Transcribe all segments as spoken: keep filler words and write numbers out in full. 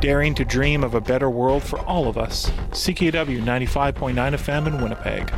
daring to dream of a better world for all of us. C K W ninety-five point nine F M in Winnipeg.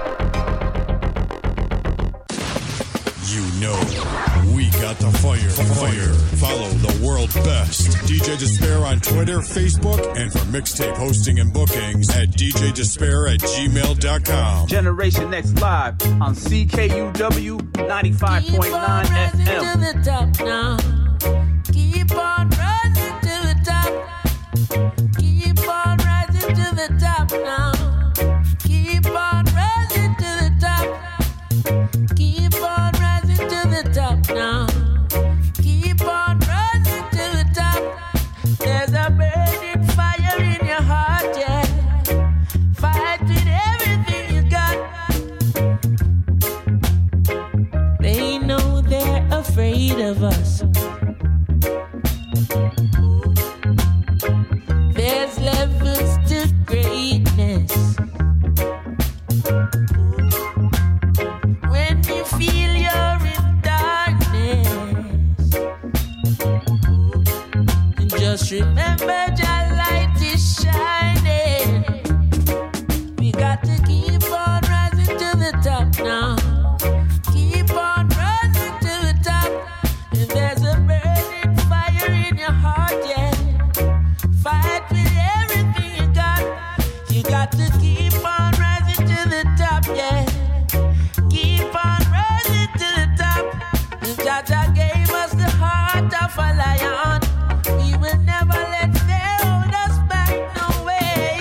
You know, we got the fire. Fire. Follow the world best. D J Despair on Twitter, Facebook, and for mixtape hosting and bookings at d j despair at gmail dot com. Generation X Live on C K U W ninety-five point nine F M. Keep on rising to the top now. Keep on rising to the top. Keep on rising to the top now. Keep on rising to the top. Keep on rising to the top now. Keep on rising to the top. There's a burning fire in your heart, yeah. Fight with everything you got. They know they're afraid of us. There's levels to greatness. When you feel you're in darkness, just remember your light is shining. We got to keep on rising to the top now. Keep on rising to the top. And there's a burning fire in your heart, yeah. Fight with everything you got. You got to keep on rising to the top, yeah. Keep on rising to the top. And Jaja gave us the heart of a lion. He will never let fear hold us back, no way.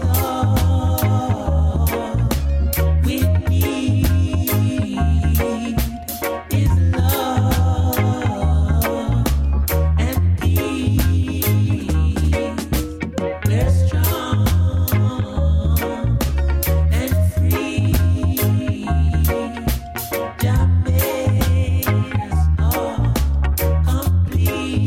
All we need is love and peace. We're strong and free. Jah made us all complete.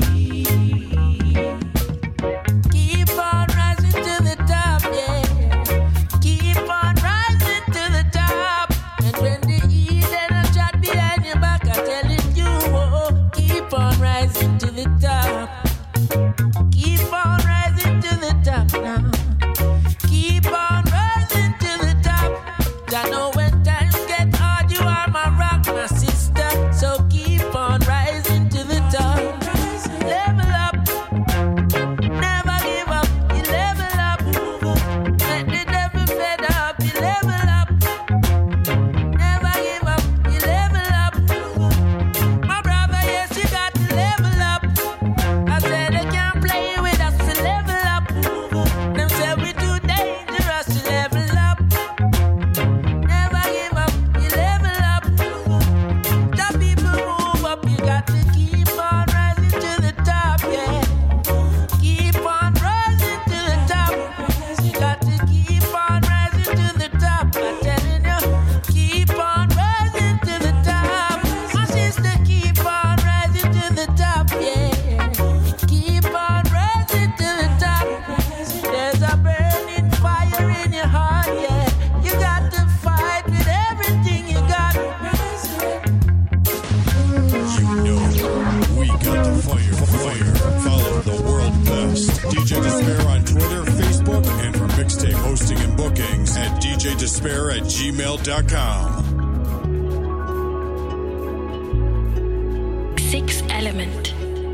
Keep on rising to the top, yeah. Keep on rising to the top. And when the Eden and chat behind your back, I'm telling you, oh, keep on rising to the top. Keep on rising to the top now. Keep on rising to the top. I know when times get hard, you are my rock, my sister. So keep on rising to the top. Level up, never give up. You level up, let the devil fed up. You level up, never give up. You level up, my brother. Yes, you got to level up. I said they can't play with us. To level up, them say we too dangerous. To level up, never give up. You level up, the people move up. You got to keep on rising to the top, yeah. Keep on rising to the top. You got to keep on rising to the top. I'm telling you, keep on rising to the top. My sister, keep on rising to the top, yeah. Keep on rising to the top. There's a burning fire in your heart, yeah. You got to fight with everything you got. You know, we got the fire. Fire. Follow the world best. D J Despair on Twitter, Facebook, and for mixtape hosting and bookings at d j despair at gmail dot com. Six Element.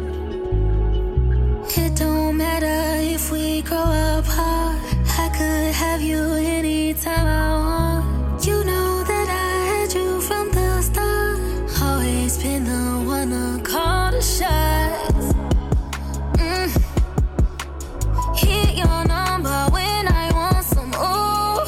It don't matter if we grow up hard. I could have you anytime I want. You know that I had you from the start. Always been the one to call the shots. Mm. Hit your number when I want some. Ooh.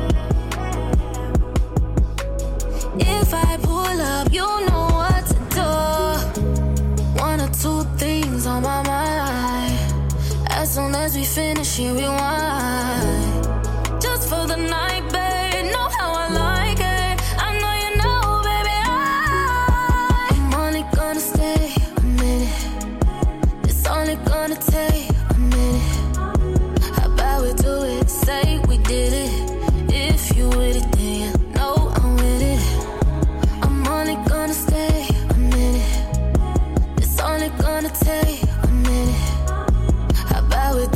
If I pull up, you know what to do. One or two things on my mind. As soon as we finish, here we wind. Just for the night, babe. Know how I like it. I know you know, baby. I, I'm only gonna stay a minute. It's only gonna take a minute. How about we do it? Say we did it. If you with it, then you know I'm with it. I'm only gonna stay a minute. It's only gonna take a minute. How about we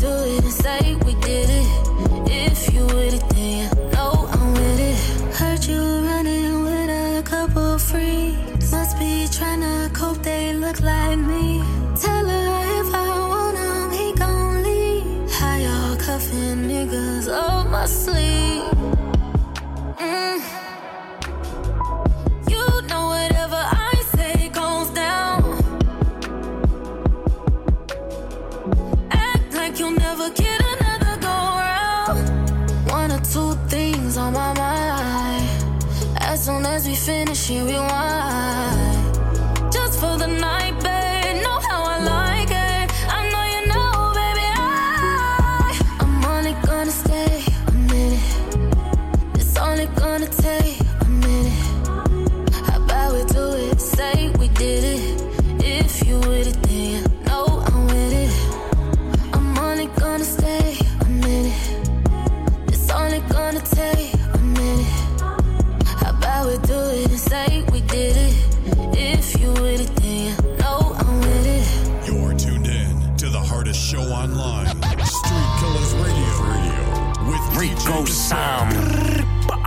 Must be trying to cope, they look like me. Tell her if I want him, he gon' leave. How y'all cuffing niggas up my sleeve? Mm. You know whatever I say goes down. Act like you'll never get another go round. One or two things on my mind. As soon as we finish, here we wind. Just for the night, babe. Know how I like it. I know you know, baby. I, I'm only gonna stay a minute. It's only gonna take a minute. How about we do it? Say we did it. If you with it, then you know I'm with it. I'm only gonna stay a minute. It's only gonna take a minute. How about we do it and say we did it? If you with it, then you know I'm with it. You're tuned in to the hardest show online, Street Killers Radio. Radio with Rico Sam.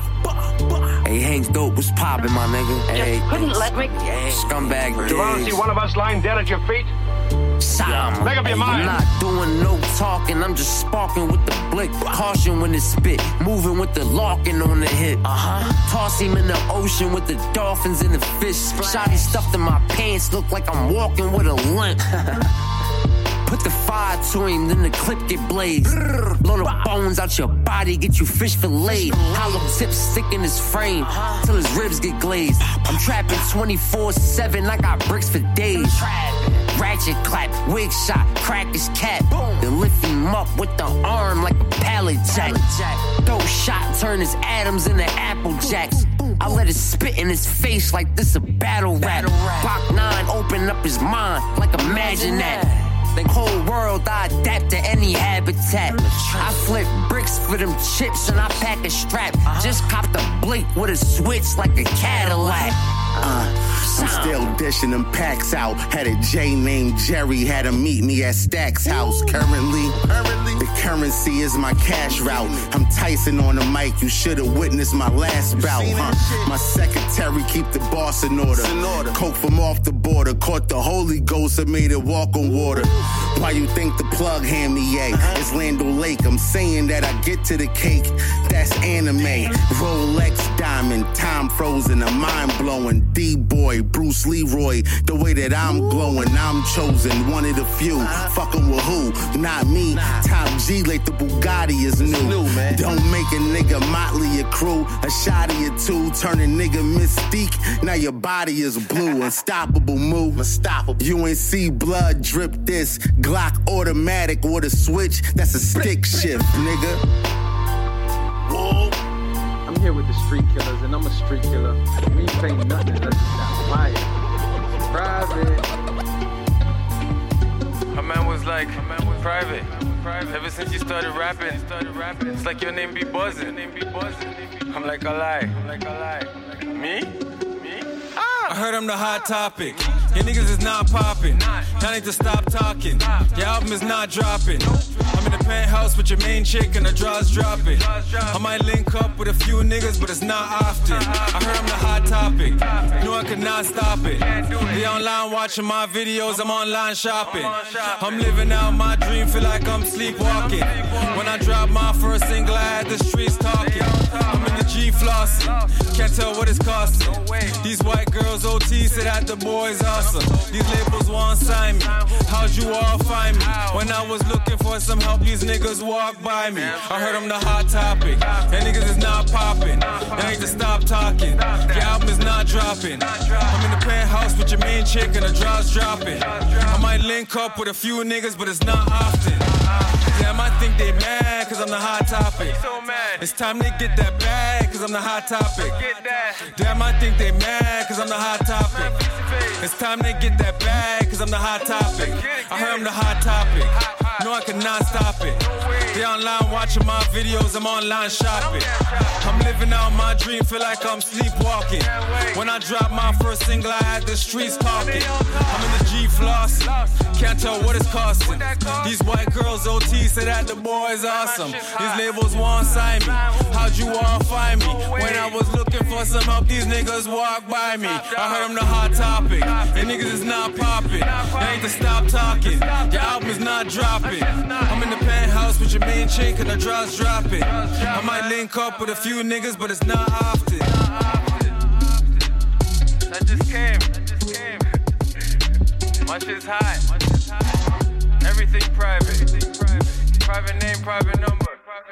Hey, Hank Dope, what's poppin', my nigga? Hey, couldn't let me. Yeah, scumbag. You want to see one of us lying dead at your feet? Sam. Make up your mind. I'm not doing no talking, I'm just sparking with the blick. Caution when it spit, moving with the larkin on the hip. Uh-huh. Toss him in the ocean with the dolphins and the fish. Shotty stuffed in my pants, look like I'm walking with a limp. Put the fire to him, then the clip get blazed. Blow the bones out your body, get you fish filleted. Hollow tips stick in his frame, till his ribs get glazed. I'm trapping twenty-four seven, I got bricks for days. Ratchet clap, wig shot, crack his cap. Then lift him up with the arm like a pallet jack. Throw shot, turn his atoms into apple jacks. I let it spit in his face like this a battle rap. Block nine, open up his mind like imagine that. The whole world, I adapt to any habitat. I flip bricks for them chips and I pack a strap. Just copped a Blake with a switch like a Cadillac. Uh, I'm still dishing them packs out. Had a J named Jerry, had him meet me at Stack's house. Currently, the currency is my cash route. I'm Tyson on the mic, you should've witnessed my last bout, huh? My secretary keep the boss in order. Coke from off the border, caught the Holy Ghost and made it walk on water. Why you think the plug hand me, yay? It's Lando Lake, I'm saying that I get to the cake. That's anime, Rolex diamond, time frozen, a mind blowing. D-boy, Bruce Leroy, the way that I'm glowing, I'm chosen, one of the few. Fucking with who? Not me. Top G like the Bugatti is new. Don't make a nigga Motley a crew. A shotty or two, turn a nigga Mystique. Now your body is blue. Unstoppable move. Unstoppable. You ain't see blood drip this. Glock automatic with a switch. That's a stick shift, nigga. Whoa. I'm here with the Street Killers, and I'm a street killer. We ain't saying nothing unless it's not fire. Private. My man was like, my man was private. Private. Ever since you started rapping, started rapping, it's like your name be buzzing. Your name be buzzing. I'm like a lie. I'm like a lie. Me? Me? I heard I'm the hot topic. Your niggas is not popping. Y'all need to stop talking. Your album is not dropping. I'm in the penthouse with your main chick and the draw's dropping. I might link up with a few niggas, but it's not often. I heard I'm the hot topic. No one could not stop it. They online watching my videos, I'm online shopping. I'm living out my dream, feel like I'm sleepwalking. When I dropped my first single, I had the streets talking. I'm in the G flossing, can't tell what it's costing. These white girls O T said that the boy's awesome. These labels won't sign me. How'd you all find me? When I was looking for some help, these niggas walk by me. I heard I'm the hot topic. That niggas is not popping. They need to stop talking. Your album is not dropping. I'm in the penthouse with your main chick and the draw's dropping. I might link up with a few niggas, but it's not often. Damn, I think they mad cause I'm the hot topic. It's time to get that bag cause I'm the hot topic. Damn, I think they mad cause I'm the hot topic. It's time to get that bag cause I'm the hot topic. I heard I'm the hot topic. No, I cannot stop it. They online watching my videos, I'm online shopping. I'm living out my dream, feel like I'm sleepwalking. When I drop my first single, I had the streets talking. I'm in the G flossing, can't tell what it's costing. These white girls O T say that the boy is awesome. These labels won't sign me. How'd you all find me? When I was looking for some help, these niggas walk by me. I heard I'm the hot topic, and niggas is not popping. They ain't to stop talking, your album is not dropping. I'm in the penthouse with your main chick and the drops dropping. I might link up with a few niggas, but it's not often. That just came. My shit's hot. Everything private. Private name, private number.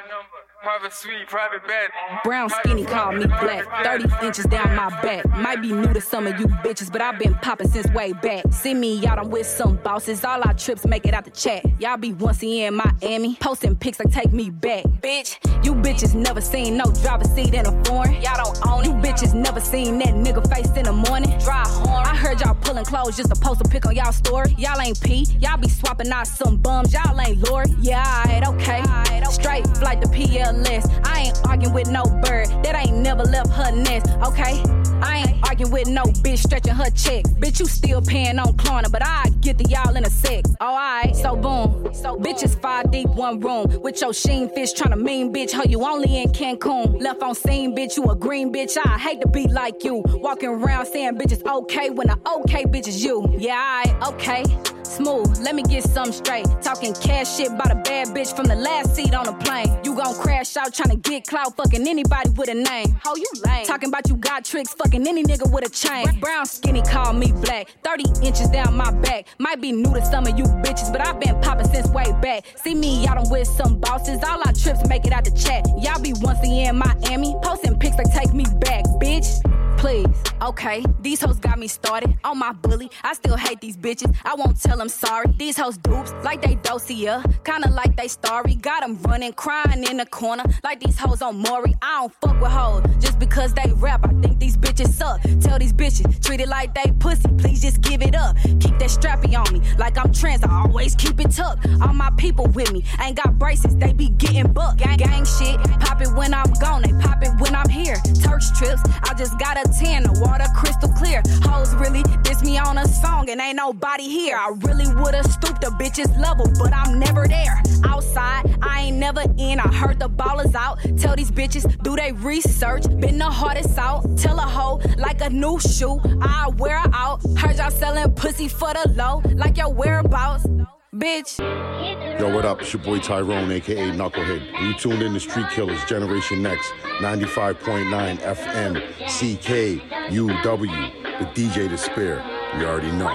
Private suite, private bed. Brown skinny call me black. thirty inches down my back. Might be new to some of you bitches, but I've been popping since way back. See me out, I'm with some bosses. All our trips make it out the chat. Y'all be once in Miami, posting pics like take me back. Bitch, you bitches never seen no driver's seat in a foreign. Y'all don't own it. You bitches never seen that nigga face in the morning. Dry horn. I heard y'all pulling clothes just to post a pic on y'all story. Y'all ain't P. Y'all be swapping out some bums. Y'all ain't Lori. Yeah, alright, okay. Straight flight to P L. I ain't arguing with no bird that ain't never left her nest, okay? I ain't arguing with no bitch stretching her checks. Bitch, you still paying on Klarna, but I get to y'all in a sec. Oh, alright, so boom. So bitches five deep, one room. With your sheen fish tryna mean bitch, how you only in Cancun. Left on scene, bitch, you a green bitch. I hate to be like you. Walking around saying bitches okay when the okay bitch is you. Yeah, alright, okay. Smooth, let me get something straight. Talking cash shit about a bad bitch from the last seat on the plane. You gon' crash out tryna get clout, fucking anybody with a name. Oh, you lame. Talking about you got tricks, fucking any nigga with a chain. Brown skinny call me black. thirty inches down my back. Might be new to some of you bitches, but I've been popping since way back. See me out, I'm with some bosses. All our trips make it out the chat. Y'all be once in Miami, posting pics like take me back, bitch. Please, okay, these hoes got me started on my bully. I still hate these bitches, I won't tell them sorry. These hoes dupes, like they dossier, kinda like they starry. Got them running, crying in the corner, like these hoes on Maury. I don't fuck with hoes, just because they rap, I think these bitches suck. Tell these bitches, treat it like they pussy, please just give it up. Keep that strappy on me, like I'm trans, I always keep it tucked. All my people with me, ain't got braces, they be getting bucked. Gang, gang shit, pop it when I'm gone, they pop it when I'm here. Turks trips, I just got a ten, the water crystal clear. Hoes really diss me on a song and ain't nobody here. I really would've stooped a bitch's level, but I'm never there. Outside, I ain't never in, I heard the ballers out. Tell these bitches, do they research? Been the hardest out. Tell a hoe, like a new shoe, I wear her out. Heard y'all selling pussy for the low, like your whereabouts. Bitch. Yo, what up? It's your boy Tyrone, a k a. Knucklehead. You tuned in to Street Killers, Generation Next, ninety-five point nine F M, C K U W, the D J Despair. You already know.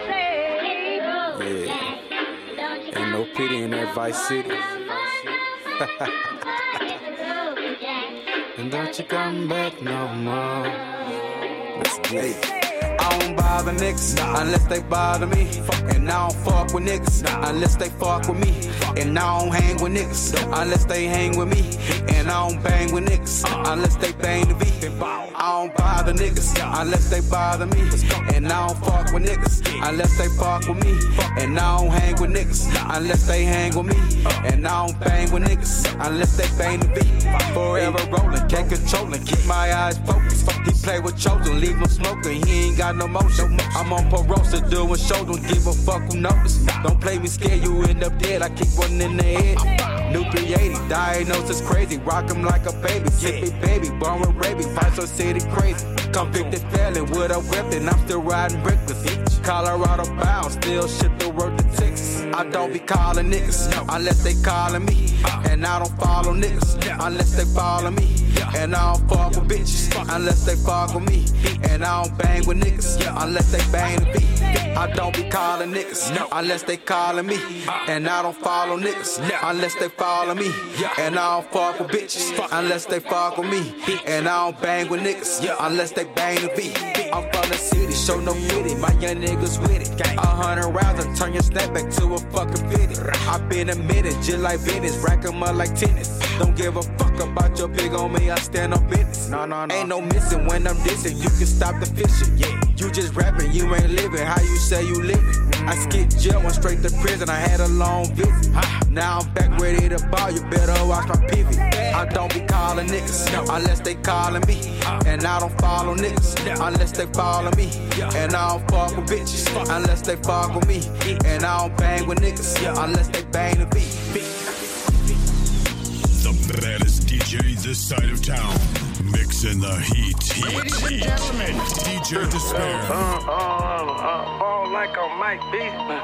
Yeah. Ain't no pity in that Vice City. And don't you come back no more. Let's get it. I don't bother niggas nah. unless they bother me. And I don't fuck with niggas nah. unless they fuck with me. And I don't hang with niggas nah. unless they hang with me. And I don't bang with niggas uh. unless they bang the beat. I don't bother niggas yeah. unless they bother me. And I don't fuck with niggas unless they fuck with me. And I don't hang with niggas nah. unless they hang with me. And I don't bang with niggas unless they bang the beat. Forever rolling, can't control it, keep my eyes focused. He play with children, leave no smoking, he ain't got no motion. I'm on parole, so doing show, don't give a fuck who notice. Don't play me scared, you end up dead, I keep one in the head. New three eighty, diagnosis crazy, rock him like a baby. Get me baby, born with rabies, fight so city crazy. Convicted felon with a weapon, I'm still riding reckless. Colorado bound, still ship the word to Texas. I don't be calling niggas unless they calling me. And I don't follow niggas unless they follow me. And I don't fuck with bitches unless they fuck with me. And I don't bang with niggas unless they bang the beat. I don't be calling niggas unless they calling me. And I don't follow niggas unless they follow me. And I don't fuck with bitches unless they fuck with me. And I don't bang with niggas unless they bang the beat. I'm from the city, show no pity, my young niggas with it. A hundred rounds and turn your snapback to a fucking fitty. I been a minute, just like Venice, rack 'em up like tennis. Don't give a fuck about your pig on me, I stand on business. No, no, no. Ain't no missing when I'm dissing, you can stop the fishing. Yeah. You just rapping, you ain't living. How you say you living? I skipped jail, went straight to prison. I had a long visit. Now I'm back ready to ball. You better watch my pivot. I don't be calling niggas unless they calling me. And I don't follow niggas unless they follow me. And I don't fuck with bitches unless they fuck with me. And I don't bang with niggas unless they bang the beat. The baddest D J this side of town. Mixing the heat. heat Ladies and gentlemen, D J Despair. Uh, uh, uh, ball like I'm Mike Beasley.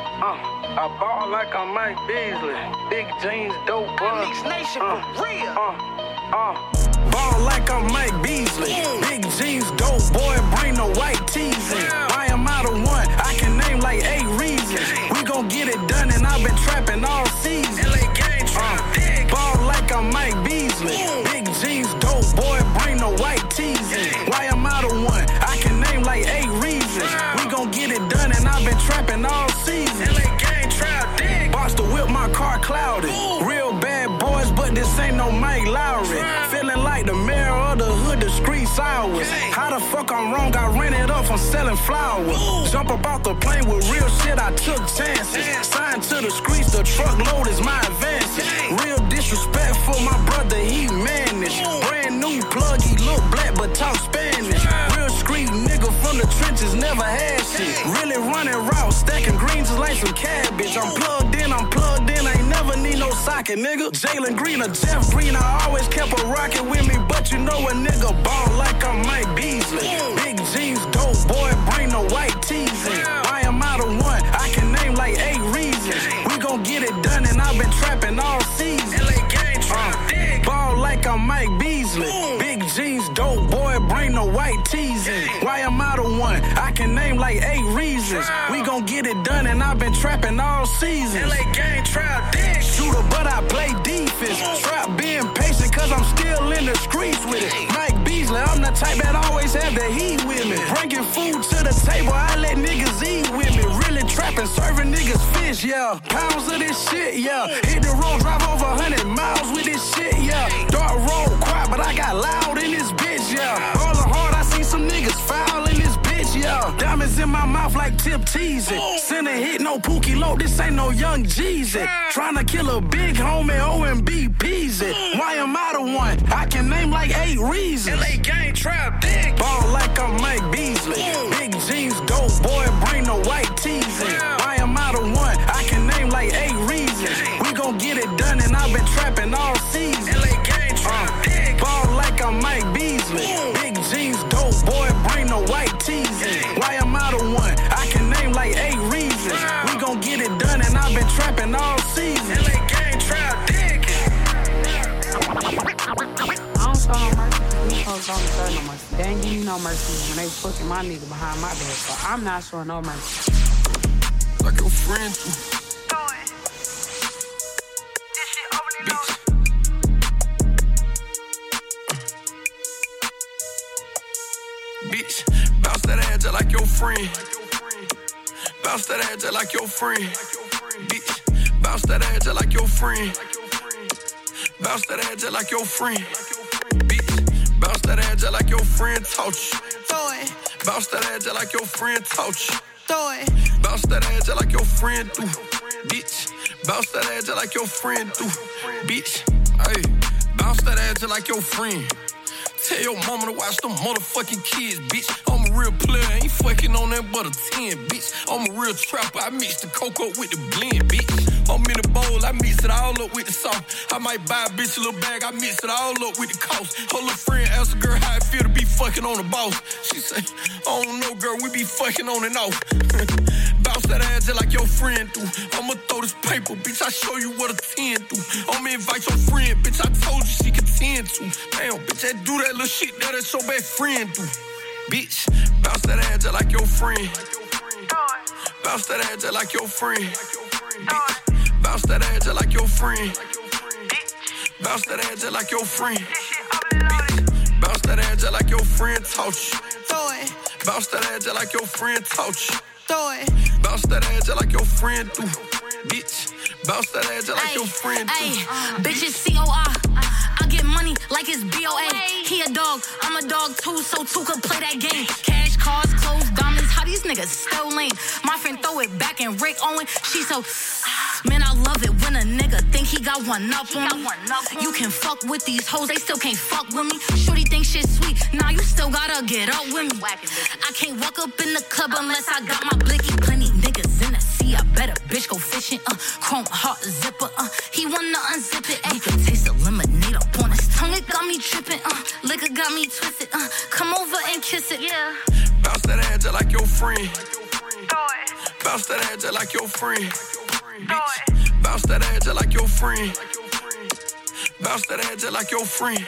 Uh, I ball like I'm Mike Beasley. Big jeans, dope buzz. Mix Nation uh, for real. Uh, uh. Ball like I'm Mike Beasley. Big jeans, dope boy, bring the white tees in. I am out of one, I can name like eight reasons. We gon' get it done, and I've been trapping all season. L A gang uh, ball like I'm Mike Beasley. Big jeans, dope boy, bring the white tees in. Why I'm out of one, I can name like eight reasons. We gon' get it done, and I've been trapping all season. L A gang trap dig. Boss to whip my car clouded. Real bad boys, but this ain't no Mike Lowry. Feeling like the mayor of the hood, the streets hours. How the fuck I'm wrong? I ran it up from selling flowers. Jump about the plane with real shit, I took chances. Signed to the streets, the truckload is my advances. Real disrespectful, my brother, he managed. Brand new plug, he look black but talk Spanish. Real street nigga from the trenches, never had shit. Really running routes, stacking greens just like some cabbage. I'm plugged in, I'm plugged in, I ain't never need no socket, nigga. Jalen Green or Jeff Green, I always kept a rocket with me, but you know a nigga ball like I'm Mike Beasley. Big jeans, dope boy, bring the white tees in. I am out of one, I can name like eight reasons. We gon' get it done, and I've been trapping all season. L A gang uh, ball like I'm Mike Beasley. Big jeans, dope boy, bring the white tees in. Why I'm out of one, I can name like eight reasons. We gon' get it done, and I've been trapping all season. L A gang trap dig. Shooter, but I play defense. Trap being patient, cause I'm still in the streets with it. Mike Beasley, I'm the type that always have the heat with me. Bringing food to the table, I let niggas eat with me. Really trapping, serving niggas fish, yeah. Pounds of this shit, yeah. Hit the road, drive over one hundred miles with this shit, yeah. Dark road, quiet, but I got loud in this bitch, yeah. Rolling hard, I see some niggas foul in this bitch, yeah. Diamonds in my mouth like Tip Teasy. Send a hit, no Pookie Low, this ain't no Young Jeezy. Tryna kill a big homie, O M B Peasy. Why am I the one? I can name like eight reasons. L A gang trap dig. Ball like I'm Mike Beasley. Big jeans, dope boy, bring the white tees in. Why am I the one? I can name like eight reasons. We gon' get it done, and I've been trapping all season. L A gang trap dig. Ball like I'm Mike Beasley. Big jeans, dope boy, bring the white tees in. Why am I the one? I can name like eight reasons. We gon' get it done, and I've been trapping all season. L A gang trap dig. I don't show no mercy. These folks don't show no mercy. They ain't give you no mercy when they fucking my nigga behind my back. So I'm not showing no mercy. Like your friend do. Bitch, bounce that ass just like your friend. Bounce that ass just like your friend. Bitch, bounce that ass just like your friend. Bounce that ass just like your friend. Bitch, bounce that ass just like your friend taught you. Bounce that ass just like your friend taught you. Bounce that ass just like your friend do. Bitch, bounce that ass just like your friend do. Bitch, hey, bounce that ass just like your friend. Tell your mama to watch them motherfucking kids, bitch. I'm a real player, ain't fucking on that but a ten, bitch. I'm a real trapper, I mix the cocoa with the blend, bitch. I'm in the bowl, I mix it all up with the sauce. I might buy a bitch a little bag, I mix it all up with the cost. Her little friend asked a girl how it feel to be fucking on the boss. She say, I don't know, girl, we be fucking on and off. Bounce that ass just like your friend do. I'ma throw this paper, bitch, I show you what a ten do. I'ma invite your friend, bitch, I told you she could tend to. Damn, bitch, that do that little shit that that's your best friend do. Bitch, bounce that ass just like your friend. Bounce that ass just like your friend. Bitch, bounce that ass just like your friend. Bounce that ass just like your friend. Bitch, bounce that ass just like your friend taught you. Bounce that ass just like your friend taught you. Bounce that ass just like your friend do. Bitch, bounce that ass just like your friend do. Bitches C O R. I get money like it's B O A. He a dog, I'm a dog too, so two could play that game. Cash cars, clothes, diamonds. How these niggas still lame? My friend throw it back and Rick Owen. She so, man, I love it when a nigga think he got one up on me. You can fuck with these hoes, they still can't fuck with me. Shorty think shit sweet, nah, you still gotta get up with me. I can't walk up in the club unless I got my blicky. Plenty niggas in the sea, I bet a bitch go fishing. Uh, chrome heart zipper, uh, he wanna unzip it. Ay, taste the lemonade up on his tongue, it got me tripping. Uh, liquor got me twisted. Uh, come over and kiss it, yeah. Bounce that ass just like your friend. Bounce that ass just like your friend. Bitch. Bounce that ass just like your friend. Bounce that ass just like your friend.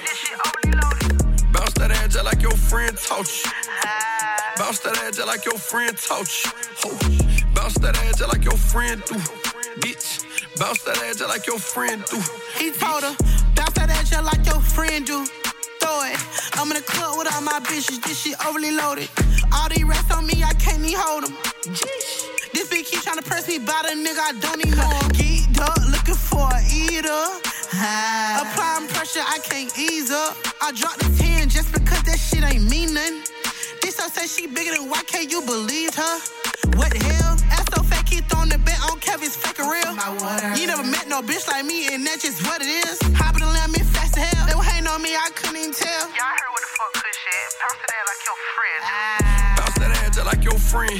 Bounce that ass just like your friend taught you. Bounce that ass just like your friend taught you. Bounce that ass just like your friend do. Bitch. Bounce that ass just like your friend do. He told her, bounce that ass just like your friend do. Throw it. I'm in the club with all my bitches. This shit overly loaded. All these rats on me, I can't even hold them. This bitch keep trying to press me by the nigga, I don't even know him. Geeked up, looking for a eater. Applying pressure, I can't ease up. I dropped the ten just because that shit ain't mean nothing. This so say she bigger than why can't you believe her? What the hell? Ass so fake, keep throwing the bet on Kevin's fake or real. You never met no bitch like me, and that's just what it is. Hopping the lamb in fast as hell. They were hating on me, I couldn't even tell. Y'all heard what the fuck good shit. Bounce that ass like your friend. Bounce that ass just like your friend.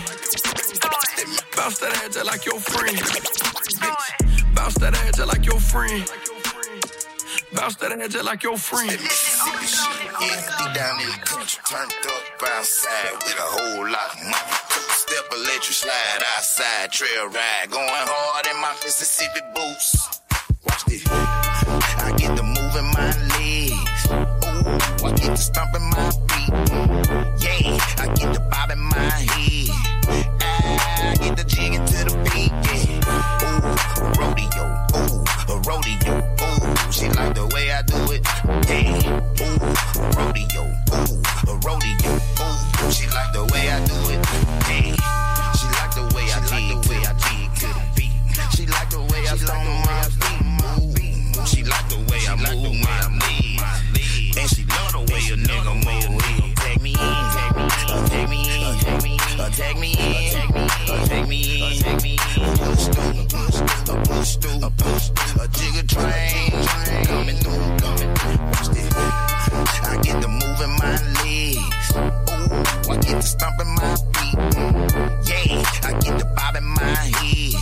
Bounce that ass just like your friend. Bitch. Bounce that ass just like your friend. Bounce that ass just like your friend. Mississippi shit, empty down in the country. Turned up outside with a whole lot of money. Step or let you slide outside, trail ride. Going hard in my Mississippi boots. Watch this. I get to moving my legs. Ooh, I get to stomping my feet. Yeah, I get to bobbing my head. I get to jigging to the beat. Yeah. Ooh, a rodeo. Ooh, a rodeo. Ooh, she like the way I do it. Yeah. Ooh, a rodeo. Ooh, a rodeo. Ooh, she like the way I do it. Yeah. She like the way I jig, the way I jig to the beat. She like the way I stomp my feet. Move. She like the way I move my legs. And she love the way a nigga move. Take me in, take me in, take me in, take me in, take me in, take me in, take me in. Push through, push through, a push through, a push through, a jigger train coming through, coming through. Watch this. I get to moving my legs. Ooh, I get to stomping my feet. Yeah, I get to bobbing my head.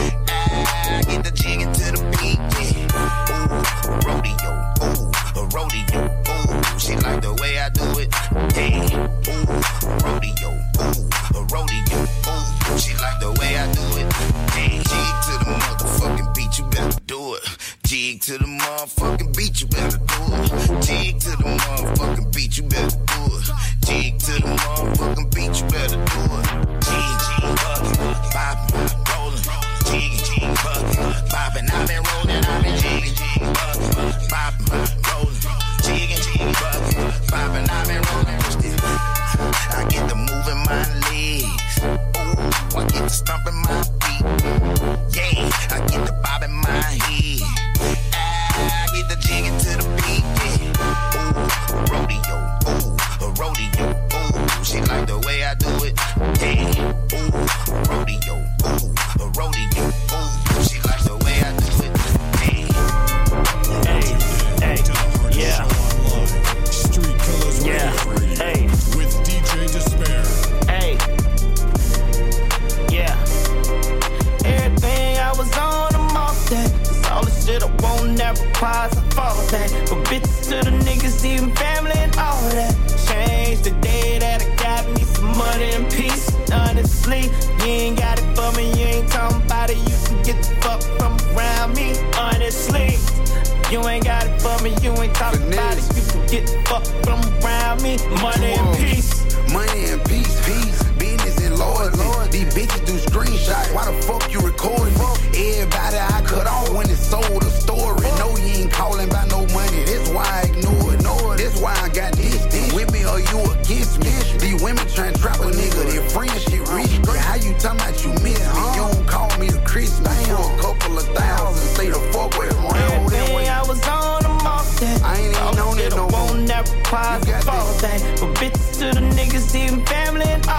I get to jigging to the beat. Yeah. Ooh, a rodeo. Ooh, a rodeo. Ooh, she like the way I do it. Yeah. Ooh, a rodeo. Ooh, a rodeo. Ooh, she like the way I do it. Yeah. Jig to the motherfucking beat, you better do it. Jig to the motherfucking beat, you better do it. Jig to the motherfucking beat, you better do it. Jig to the motherfucking beat, you better do it. Jig, jig, bugging, bopping, rolling. Jig, jig, bugging, bopping. I've been rolling, I've been jigging, jig, bugging, bopping, rolling. Jigging, jig, bugging, bopping. I've been rolling. I get to moving my legs. Ooh, I get to stomping my feet. Yeah, I get to bobbing my head. I get to jigging to the beat. Yeah. Ooh, a rodeo. Ooh, a rodeo. Ooh, she like the way I do it. Yeah. Ooh, a rodeo. Ooh, a rodeo. Ooh, she like the way I do it. Yeah. Hey, hey, yeah. Street Killers yeah. Hey. With D J Despair. Hey. Yeah. Everything I was on, I'm off that. Cause all the shit I won't never requires I follow that. From bitches to the niggas, even family and all that. Change the day that I got me some money and peace. Honestly, you ain't got it for me, you ain't talking about it. You can get the fuck from around me. Honestly, you ain't got it for me, you ain't talking about it. You can get the fuck from around me. Money and peace. Money and peace, peace, business and loyalty. These bitches do screenshots. Why the fuck you recording me? Everybody I cut off when it sold a story. No, you ain't calling about no money. That's why I ignore it. That's why I got this. This with me or you against me? These women trying to trap a nigga. Their friendship rich. How you talking about you miss me? You don't call me a Christmas for a couple of thousand. Say the fuck with them around that way. I was on, I'm off that. I ain't even on it no more. Won't never require fall that. From bitches to the niggas, even family and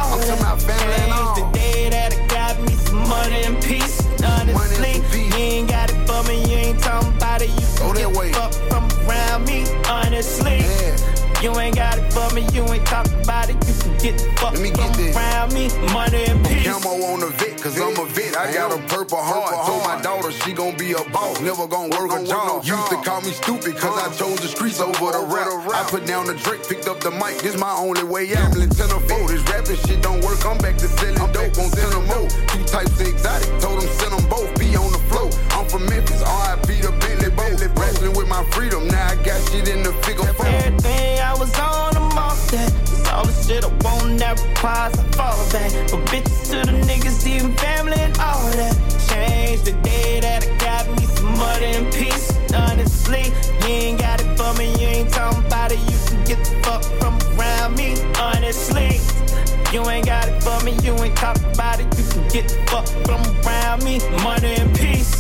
talk about it, you can get the fuck from around me. Money and peace. Camo on the vet, cause I'm a vet. I got a purple heart. Told my daughter she gon' be a boss. Never gon' work a job. Used to call me stupid cause I chose the streets over the rap. I put down the drink, picked up the mic. This my only way out. Gambling ten or four. This rapping shit don't work. I'm back to selling dope on ten or more. Two types of exotic. Told them send them both. Be on the flow. I'm from Memphis. R I P to Bentley both. Wrestling with my freedom. Now I got shit in the figure four. Everything I was on, I'm off that. It's all the shit I won't never pause. I fall back. But bitches to the niggas, even family and all that. Change the day that I got me some money and peace. Honestly, you ain't got it for me. You ain't talking about it. You can get the fuck from around me. Honestly, you ain't got it for me. You ain't talking about it. You can get the fuck from around me. Money and peace.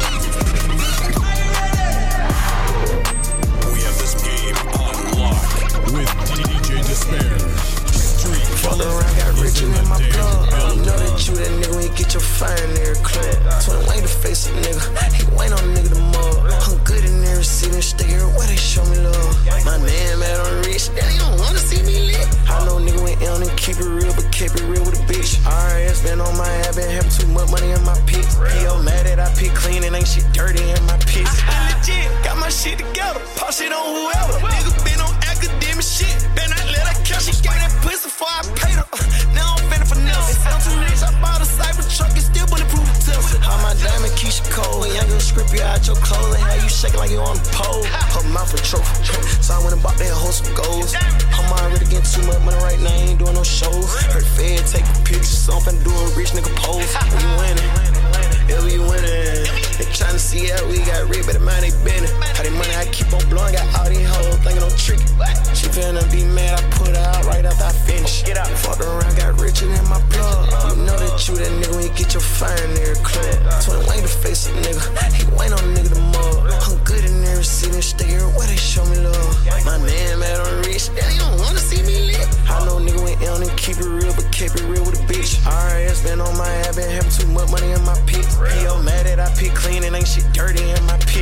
We have this game on lock with D J Despair. Street Fuck around, got rich in my blood. You know that you that nigga when you get your fire in there, clap. Twin way to face a nigga. He wait on a nigga to mug. I'm good in there, sitting, stay here where they show me love. My man mad on rich, daddy don't wanna see me lit. I know nigga went ill and keep it real, but keep it real with a bitch. R S been on my ass, been having too much money in my pit. P O mad that I pick clean and ain't shit dirty in my pit. I legit got my shit together, pop shit on whoever. Nigga been on academic shit, been I let her catch. She gave that pussy before I paid her. Now I'm finna finesse. It sound too rich, I bought a cyber truck and still bulletproof the test. All my diamond Keisha Cole, and y'all gonna strip you out your clothes and have you shaking like you on the pole. Her mouth a trophy, so I went and bought that whole some goals. I'm already getting too much money right now, I ain't doing no shows. Heard Fed taking pictures, so I'm finna do a rich nigga pose. We winning, yeah we winning. They tryna see how we got rich, but the mind they bending. How they money I keep on blowing, got all these hoes thinking I'm tricky. She finna be mad, I put her out right after I finish. Get out, fucked around, got richer than my plug. You know that you that nigga when you get your fire in there, clap. Twin way to face a nigga, he wait on a nigga to mug. I'm good in there, sitting, stay here where they show me love. My man mad on rich, daddy don't wanna see me lit. I know nigga went ill and keep it real, but keep it real with a bitch. R S been on my ass, been having too much money in my pit. P O mad that I pick clean and ain't shit dirty in my pit.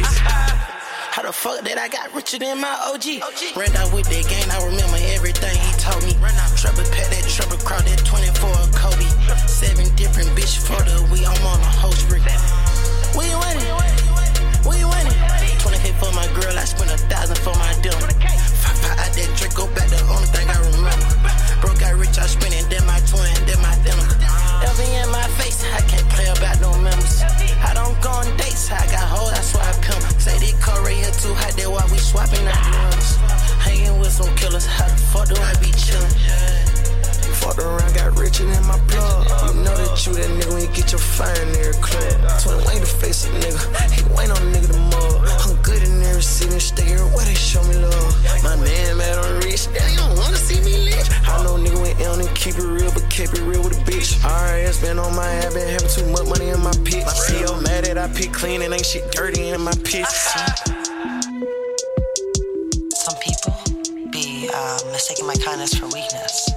How the fuck that I got richer than my O G? Ran out with that game, I remember everything he told me. Trouble pack that trouble crowd, that twenty-four Kobe. Seven different bitches for the week, I'm on a whole streak. Where you winning? Where you winning? twenty K for my girl, I spent a thousand for my deal. Five five out that Drake, go back, the only thing I remember. Bro got rich, I spent it, then my twin, then my dinner. L V in my face, I can't play about no members. I don't go on dates, I got hoes, that's why I pimp. Say this car right here too hot, that's why we swapping out the ones. Hanging with some killers, how the fuck do I be chillin'? Fucked around, got richer than my plug. You know that you that nigga when you get your fire in there, clap. Twin way to face a nigga, he wait on a nigga to mug. I'm good in there, sitting, stay here where they show me love. My man mad on rich, daddy don't wanna see me lit. I know nigga went ill and keep it real, but keep it real with a bitch. R S been on my ass, been having too much money in my pit. P O mad that I pick clean and ain't shit dirty in my pit. Some people be uh, mistaking my kindness for weakness.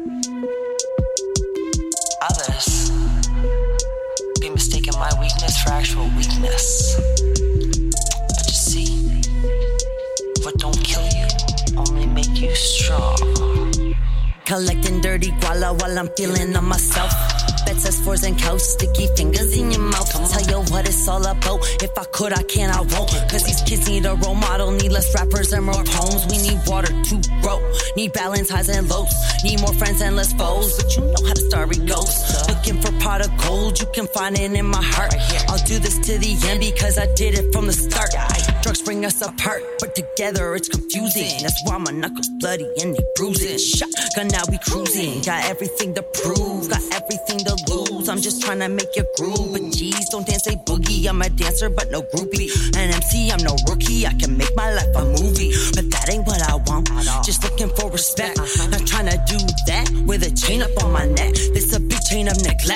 Others be mistaking my weakness for actual weakness. But you see, what don't kill you only make you strong. Collecting dirty guala while I'm feeling on myself. Beds as fours and couch, sticky fingers in your mouth. Tell you what it's all about. If I could, I can, I won't. Cause these kids need a role model. Need less rappers and more poems. We need water to grow. Need balance, highs and lows. Need more friends and less foes. But you know how the story goes. Looking for pot of gold, you can find it in my heart. I'll do this to the end because I did it from the start. Drugs bring us apart, but together it's confusing. That's why my knuckles bloody and they bruising. Shotgun, now we cruising. Got everything to prove, got everything to lose. I'm just trying to make you groove, but geez, don't dance a boogie. I'm a dancer, but no groupie. An M C, I'm no rookie. I can make my life a movie, but that ain't what I want. Just looking for respect. Not trying to do that with a chain up on my neck. This a big chain of neglect.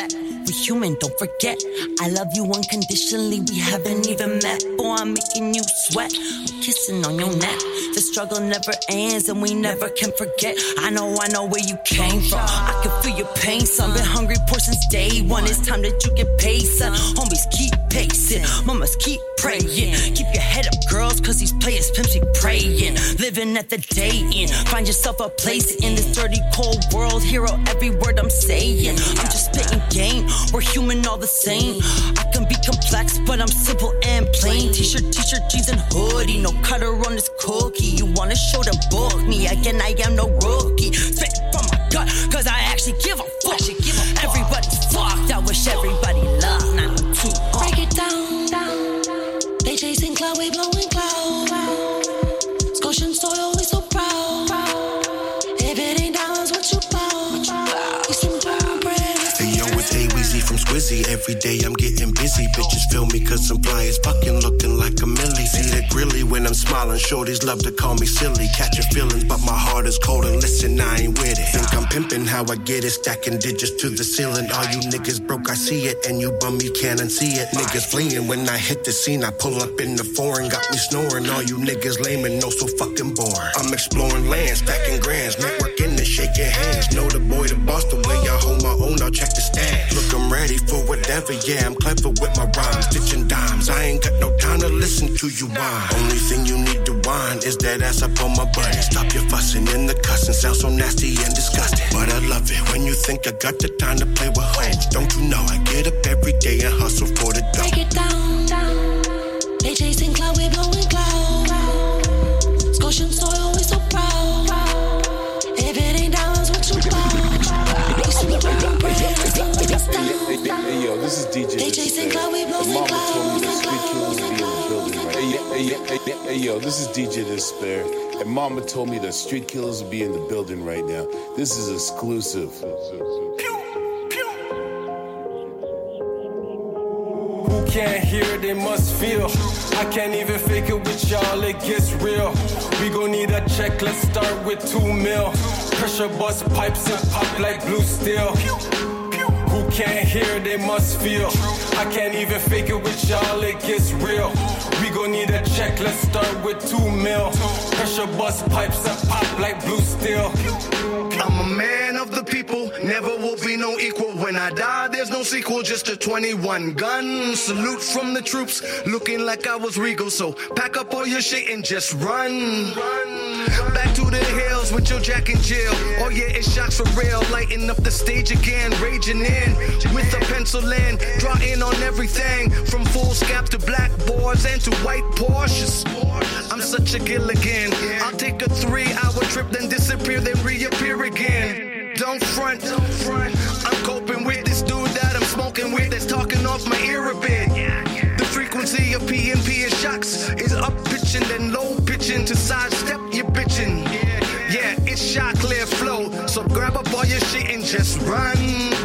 we human, don't forget. I love you unconditionally, we haven't even met. Boy, I'm making you sweat, I'm kissing on your neck. The struggle never ends and we never can forget. I know, I know where you came from. I can feel your pain, son. Been hungry poor since day one. It's time that you get paid, son. Homies keep pacing, mamas keep praying. Keep your head up, girls, cause these players pimps be praying. Living at the day end, find yourself a place in this dirty cold world. Hero every word I'm saying. I'm just spitting game, we're human all the same. I can be complex, but I'm simple and plain. T-shirt, t-shirt, jeans and hoodie. No cutter on this cookie. You wanna show them book me again, I am no rookie. Spit from my gut, cause I actually give a fuck. Everybody's fucked, I wish everybody loved. Not too uh. Break it down, down. They chasing cloud, we blowing cloud. Scotian soil, we so proud. If it ain't dollars, what you bout? You some brown bread. Hey yo, it's A-Weezy from Squizzy. Every day I'm getting busy. Bitches feel me cause I'm fly as fucking looking like a millie. See that grilly when I'm smiling. Shorties love to call me silly. Catching feelings, but my heart is cold and listen, I ain't with it. Think I'm pimping how I get it. Stacking digits to the ceiling. All you niggas broke, I see it. And you bum, you can't unsee it. Niggas fleeing when I hit the scene. I pull up in the foreign. Got me snoring. All you niggas lame and no so fucking boring. I'm exploring land, stacking grands. Networking and shaking hands. Know the boy, the boss, the way I hold my own. I'll check the stats. Look, I'm ready for whatever. Yeah, I'm clever with my rhymes. Ditching dimes. I ain't got no time to listen to you whine. Only thing you need to whine is that ass up on my butt. Stop your fussing and the cussing. Sound so nasty and disgusting. But I love it when you think I got the time to play with hoes. Don't you know I get up every day and hustle for the dough. Break it down, down. They chasing cloud, we blowing cloud. Scotian soil, we so proud. If it ain't dollars, what you bout? You some brown bread. Hey yo, this is D J. They chasing cloud, we blowing Mama cloud. told me the street killers would be in the building right. Hey, hey, hey, hey, yo, this is D J Despair. And Mama told me the street killers will be in the building right now. This is exclusive. Who can't hear, they must feel. I can't even fake it with y'all, it gets real. We gon' need a check, let's start with two mil. Pressure bust pipes and pop like blue steel. Who can't hear, they must feel. I can't even fake it with y'all, it gets real. We gon' need a check, let's start with two mil. Pressure bust pipes and pop like blue steel. I'm a man of the people, never will be no equal. When I die, there's no sequel, just a twenty-one gun. Salute from the troops, looking like I was regal. So pack up all your shit and just run. Back to the hills with your Jack and Jill. Oh yeah, it's shots for real. Lighting up the stage again, raging in with a pencil in, drawing on everything from full scap to black boards and to white Porsches. I'm such a Gilligan. I'll take a three-hour trip, then disappear, then reappear again. Don't front, don't front. I'm coping with this dude that I'm smoking with that's talking off my ear a bit. The frequency of P and P and shocks is up pitching then low pitching to sidestep your bitching. Yeah, it's shot clear flow. So grab up all your shit and just run.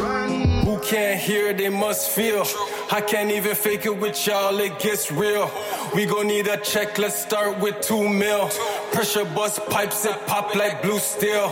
Who can't hear, they must feel. I can't even fake it with y'all, it gets real. We gon' need a check, let's start with two mil. Pressure bust pipes and pop like blue steel.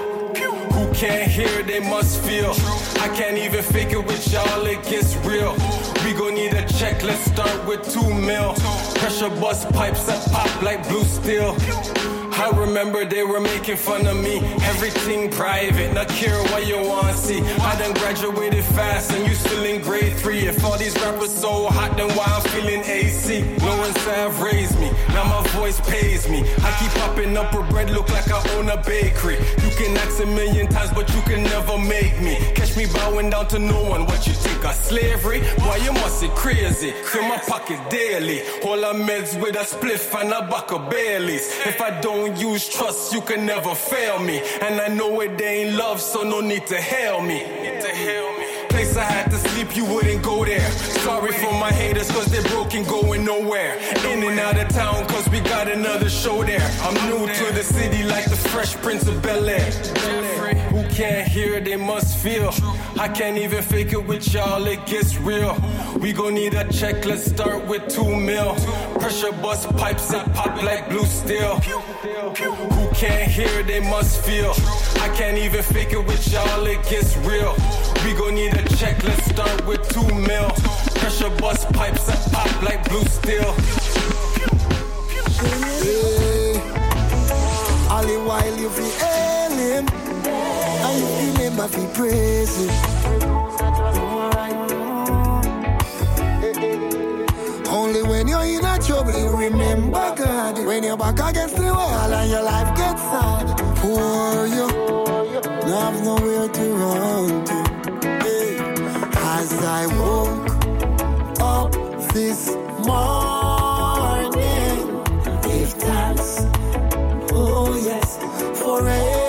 Who can't hear, they must feel. I can't even fake it with y'all, it gets real. We gon' need a check, let's start with two mil. Pressure bust pipes and pop like blue steel. I remember they were making fun of me. Everything private, not care what you wanna see. I done graduated fast and you still in grade three. If all these rappers so hot, then why I'm feeling A C? No one said I've raised me, now my voice pays me. I keep popping up with bread, look like I own a bakery. You can ask a million times, but you can never make me. Catch me bowing down to no one, what you think of slavery? Boy, you must be crazy, fill my pocket daily. All I meds with a spliff and a buck of Baileys. If I don't use trust, you can never fail me. And I know it ain't love, so no need to hail me. Place I had to sleep, you wouldn't go there. Sorry for my haters, cause they're broken, going nowhere. In and out of town, cause we got another show there. I'm new to the city like the Fresh Prince of Bel-Air. Who can't hear, they must feel. I can't even fake it with y'all, it gets real. We gon' need a check, let's start with two mil. Pressure bust pipes and pop like blue steel. Who can't hear, they must feel. I can't even fake it with y'all, it gets real. We gon' need a check, let's start with two mil. Pressure bust pipes and pop like blue steel. Hey, all the while you feel hail him, and you remember fi praise him. Only when you're in a trouble you remember God. When you're back against the wall and your life gets sad, poor you, you have nowhere to run to. Hey, as I woke up this morning, give thanks, oh yes, for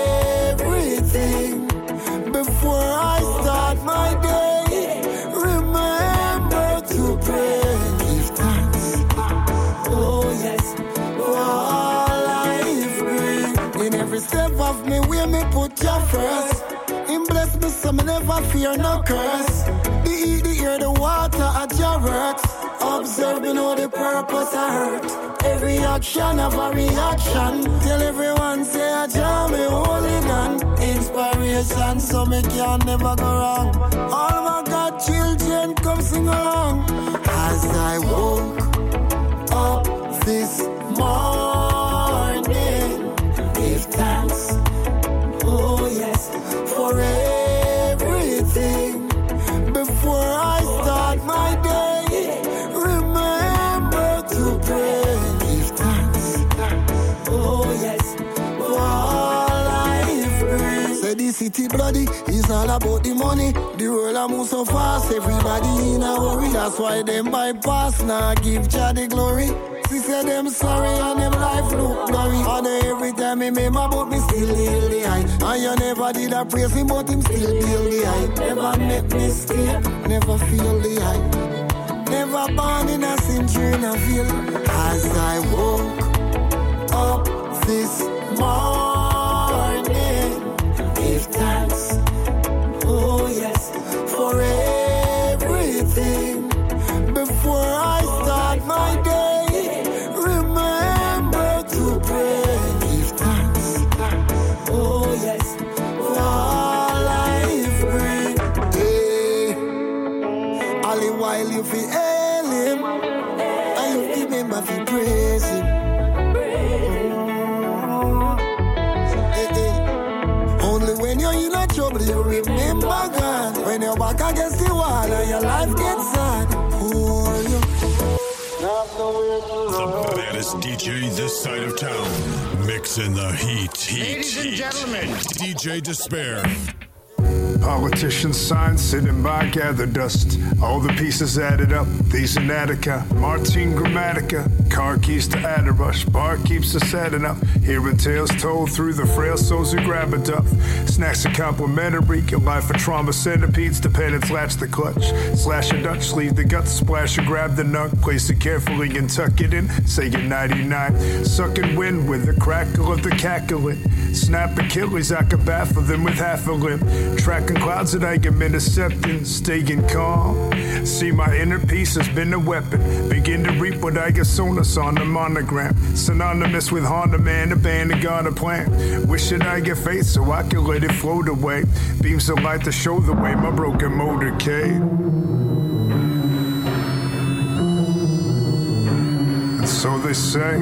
everything. Before I start my day, remember to pray. Give thanks, oh yes, for all life brings. In every step of me, where me put you first. Him bless me so me never fear no curse. The eat, the air, the water at your works. Observe me know the purpose I hurt. Every action of a reaction. Tell everyone say I jam me holding on. Inspiration so me can never go wrong. All my God children come sing along. As I woke up this morning, give thanks, oh yes, for everything. Before I start my day, remember to pray. Give thanks, oh yes, for all life brings. Say the city bloody is all about the money. The world a move so fast, everybody in a hurry. That's why them bypass now, give Jah the glory. She said them sorry and them life look blurry. And every time me remember but me still heal the high. And you never did a praise him but him still deal the high. Never make mistake, never feel the high. Never born in a century in a field. As I woke up this morning, give thanks, oh yes, for everything. Before I start my day, remember to pray. Give thanks, oh yes, for all life brings. Hey, all the while you feel hail him, and you remember to praise him. Hey, hey. Only when you're in a trouble you remember God. When you're back against the wall and your life gets sad, poor you. The baddest D J this side of town. Mixing the heat, heat, Ladies and heat. gentlemen. D J Despair. Politicians signs sitting by gather dust. All the pieces added up. These in Attica, Martin Grammatica. Car keys to Adderrush. Bar keeps us adding up. Hearing tales told through the frail souls who grab a duff. Snacks are complimentary. Your life for trauma centipedes. Dependents latch the clutch. Slash a Dutch sleeve the guts. Splash or grab the nug. Place it carefully and tuck it in. Say your ninety-nine. Sucking wind with the crackle of the cackling. Snap Achilles, I could baffle them with half a limb. Tracking clouds that I get intercepting, staying calm. See, my inner peace has been a weapon. Begin to reap what I get sown us on the monogram. Synonymous with Honda Man, the band that got a plan. Wish that I get faith so I can let it float away. Beams of light to show the way, my broken motorcade. And so they say.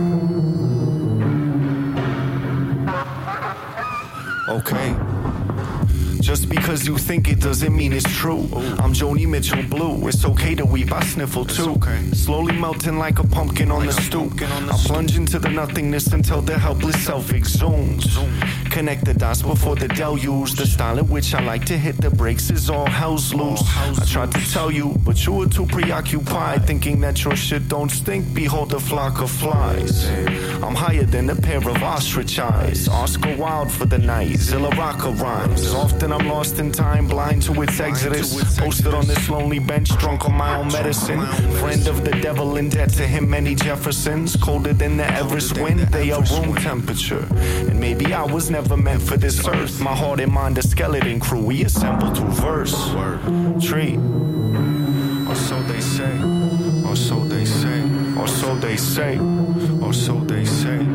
Okay. Just because you think it doesn't mean it's true. I'm Joni Mitchell Blue. It's okay to weep, I sniffle too. Okay. Slowly melting like a pumpkin on like the stoop. On the I plunge into the nothingness until the helpless self exhumes. Connect the dots before the deluge. The style in which I like to hit the brakes is all hell's loose. I tried to tell you, but you were too preoccupied, thinking that your shit don't stink. Behold a flock of flies. I'm higher than a pair of ostrich eyes. Oscar Wilde for the night. Zilla Rocca rhymes. Often I'm lost in time, blind to its exodus. Posted on this lonely bench, drunk on my own medicine. Friend of the devil, in debt to him many Jeffersons. Colder than the Everest wind, they are room temperature. And maybe I was never never meant for this earth. My heart and mind a skeleton crew, we assemble to verse. Treat. Or so they say, or so they say, or so they say, or so they say.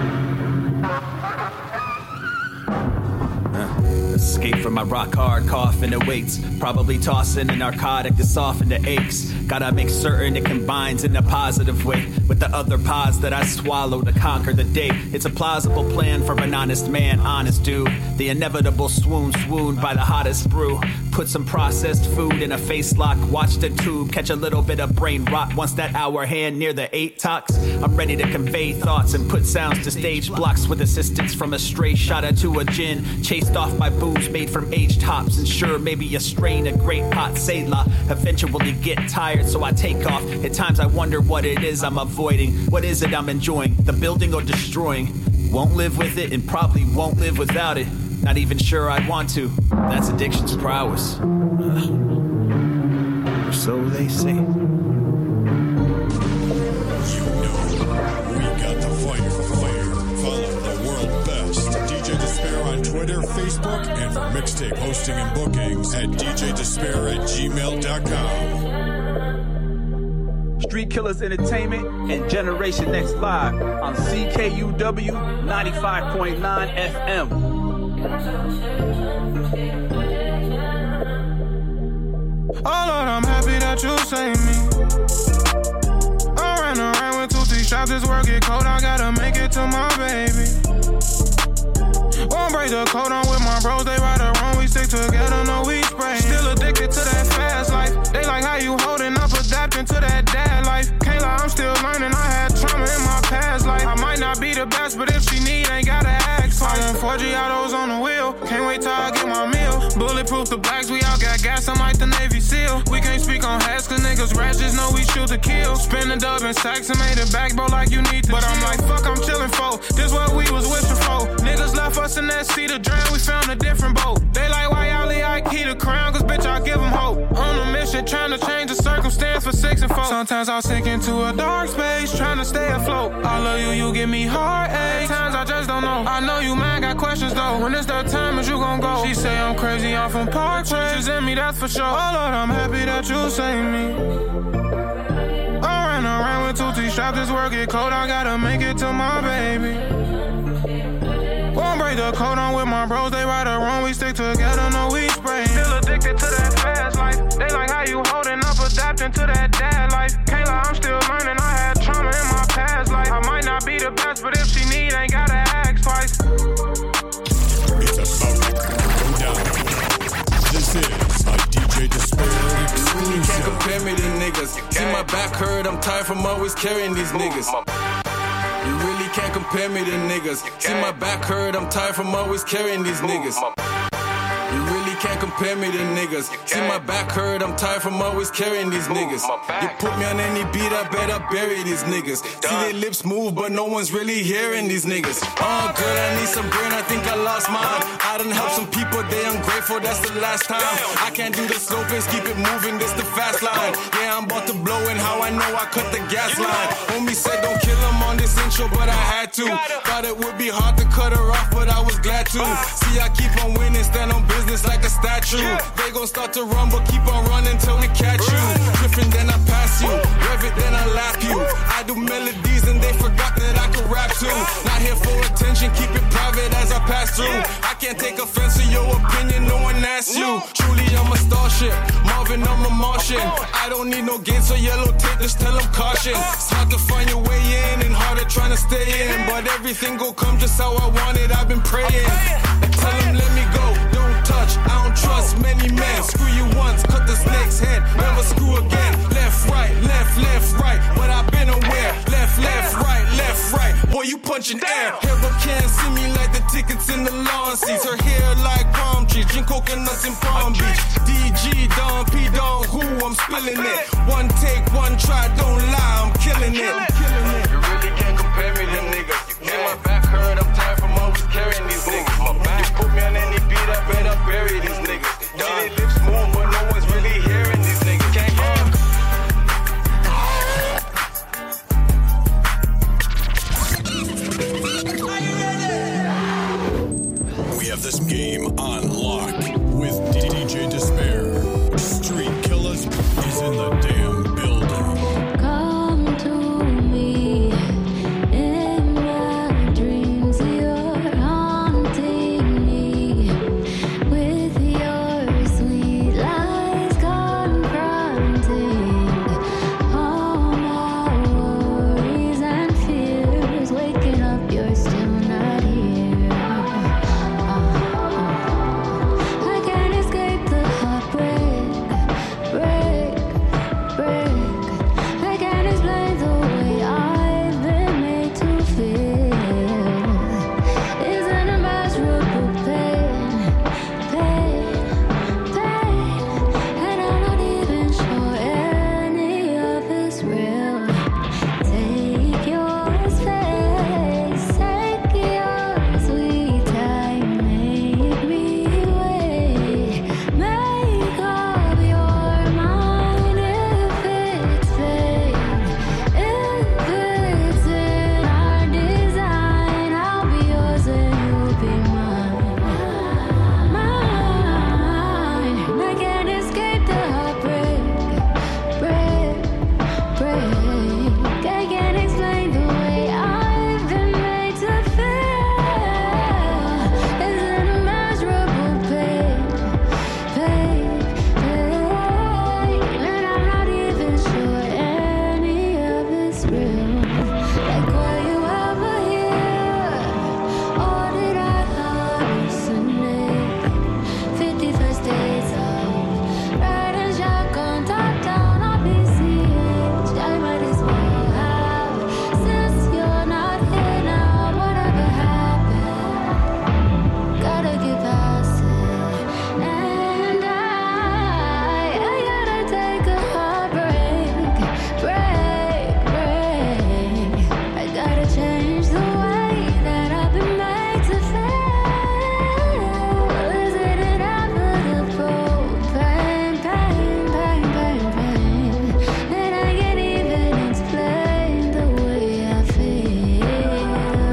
Escape from my rock hard coffin awaits. Probably tossing a narcotic to soften the aches. Gotta make certain it combines in a positive way with the other pods that I swallow to conquer the day. It's a plausible plan for an honest man, honest dude. The inevitable swoon, swooned by the hottest brew. Put some processed food in a face lock. Watch the tube catch a little bit of brain rot. Once that hour hand near the eight talks, I'm ready to convey thoughts and put sounds to stage blocks with assistance from a stray shot to a gin. Chased off by booze made from aged hops. And sure, maybe a strain of great pot Selah. Eventually get tired, so I take off. At times I wonder what it is I'm avoiding. What is it I'm enjoying? The building or destroying? Won't live with it and probably won't live without it. Not even sure I want to. That's addiction's prowess. Uh, so they say. You know, we got the fire, fire. Follow the world best. D J Despair on Twitter, Facebook, and for mixtape hosting and bookings at d j despair at gmail dot com. Street Killers Entertainment and Generation Next Live on C K U W ninety-five point nine F M. Oh Lord, I'm happy that you saved me. I ran around with two, three shots, this work get cold, I gotta make it to my baby. Won't break the code, I'm with my bros, they right or wrong, we stick together, no we spray. Still addicted to that fast life, they like how you holding up, adapting to that dad life. Can't lie, I'm still learning, I had trauma in my past life. I might not be the best, but if she need, ain't gotta ask. Falling four G autos on the wheel, can't wait till I get my meal. Bulletproof the blacks, we all got gas, I'm like the Navy SEAL. We can't speak on hats, cause niggas rats just know we shoot to kill. Spin the dub in sacks and made it back, bro, like you need to. But I'm like, fuck, I'm chillin' for. This what we was wishing for. Niggas left us in that seat of drown, we found a different boat. They like, why y'all leave I keep the crown, cause bitch, I give them hope. On a mission, trying to change the circumstance for six and four. Sometimes I'll sink into a dark space, trying to stay afloat. I love you, you give me heartache. Times I just don't know. I know you man got questions though. When it's that time, is you gon' go? She say I'm crazy, I'm from Park Place. in me, that's for sure. Oh Lord, I'm happy that you saved me. I ran around with two, three straps, this work get cold, I gotta make it to my baby. Won't break the code, I'm with my bros, they right or wrong, we stick together, no we spray. Still addicted to that fast life, they like how you holding up, adapting to that dad life. Can't lie, I'm still learning, I had trauma in my past life. I might not be the best, but if she need, ain't gotta ask twice. It's about to go down. This is a D J Despair exclusive. You can't compare me to niggas. See my back hurt, I'm tired from always carrying these niggas. You really can't compare me to niggas. See my back hurt, I'm tired from always carrying these niggas. You really can't compare me to niggas. See my back hurt, I'm tired from always carrying these niggas. You put me on any beat, I better bury these niggas. See their lips move, but no one's really hearing these niggas. Oh good, I need some brain, I think I lost mine. I done helped some people, they ungrateful, that's the last time. I can't do the slow pace, keep it moving, this the fast line. Yeah, I'm about to blow in how I know I cut the gas line. Homie said don't kill him on this intro, but I had to. Thought it would be hard to cut her off, but I was glad to. See, I keep on winning, stand on business like a statue. They gon' start to run, but keep on running till we catch you. Drifting, then I pass you. Rev it, then I lap you. I do melodies and they forgot that I could rap too. Not here for attention, keep it private as I pass through. I can't take offense to your opinion, no one asks you. Truly, I'm a starship. Marvin, I'm a Martian. I don't need no gates or yellow tape, just tell them caution. It's hard to find your way in and harder trying to stay in. But everything gon' come just how I want it, I've been praying. Tell them let me go, don't touch, I don't trust many men. Screw you once, cut the snake's head, never screw again. Left, right, left, left, right, but I've been aware. Left, left, right, left, right, boy you punching air. Hair but can't see me like the tickets in the lawn seats. Her hair like palm trees, drink coconuts in Palm Beach. D G, Don, P, Don, who, I'm spilling it. One take, one try, don't lie, I'm killing it. You really can't compare me to niggas. You get my back hurt, I'm tired from always carrying these niggas. You put me on any beat, I better bury these niggas. See their lips move, but no one's really hearing these niggas. Can't get is in the damn building. Come to me in my dreams. You're haunting me with your sweet lies, confronting all my worries and fears. Waking up, you're still not here. I can't escape the heartbreak, break, break. I can't explain the way I've been made to feel. It's an immeasurable pain, pain, pain. And I'm not even sure any of it's real. Take your space, take your sweet time, make me wait. Make up your mind if it's fate, if it's in our design. I'll be yours and you'll be mine, mine. I can't escape the heartbreak, break, break. I can't explain the way I've been made to feel. It's an immeasurable pain, pain, pain. And I'm not even sure any of it's real. Like, were you ever here? Or did I hallucinate? Fifty-first days of riding shotgun, top down on P C H. I might as well have, since you're not here now. Whatever happened, gotta get past it. And I, I gotta take a heartbreak, break, break. I gotta change the way that I've been made to feel. Is it inevitable? Pain, pain, pain, pain, pain. And I can't even explain the way I feel.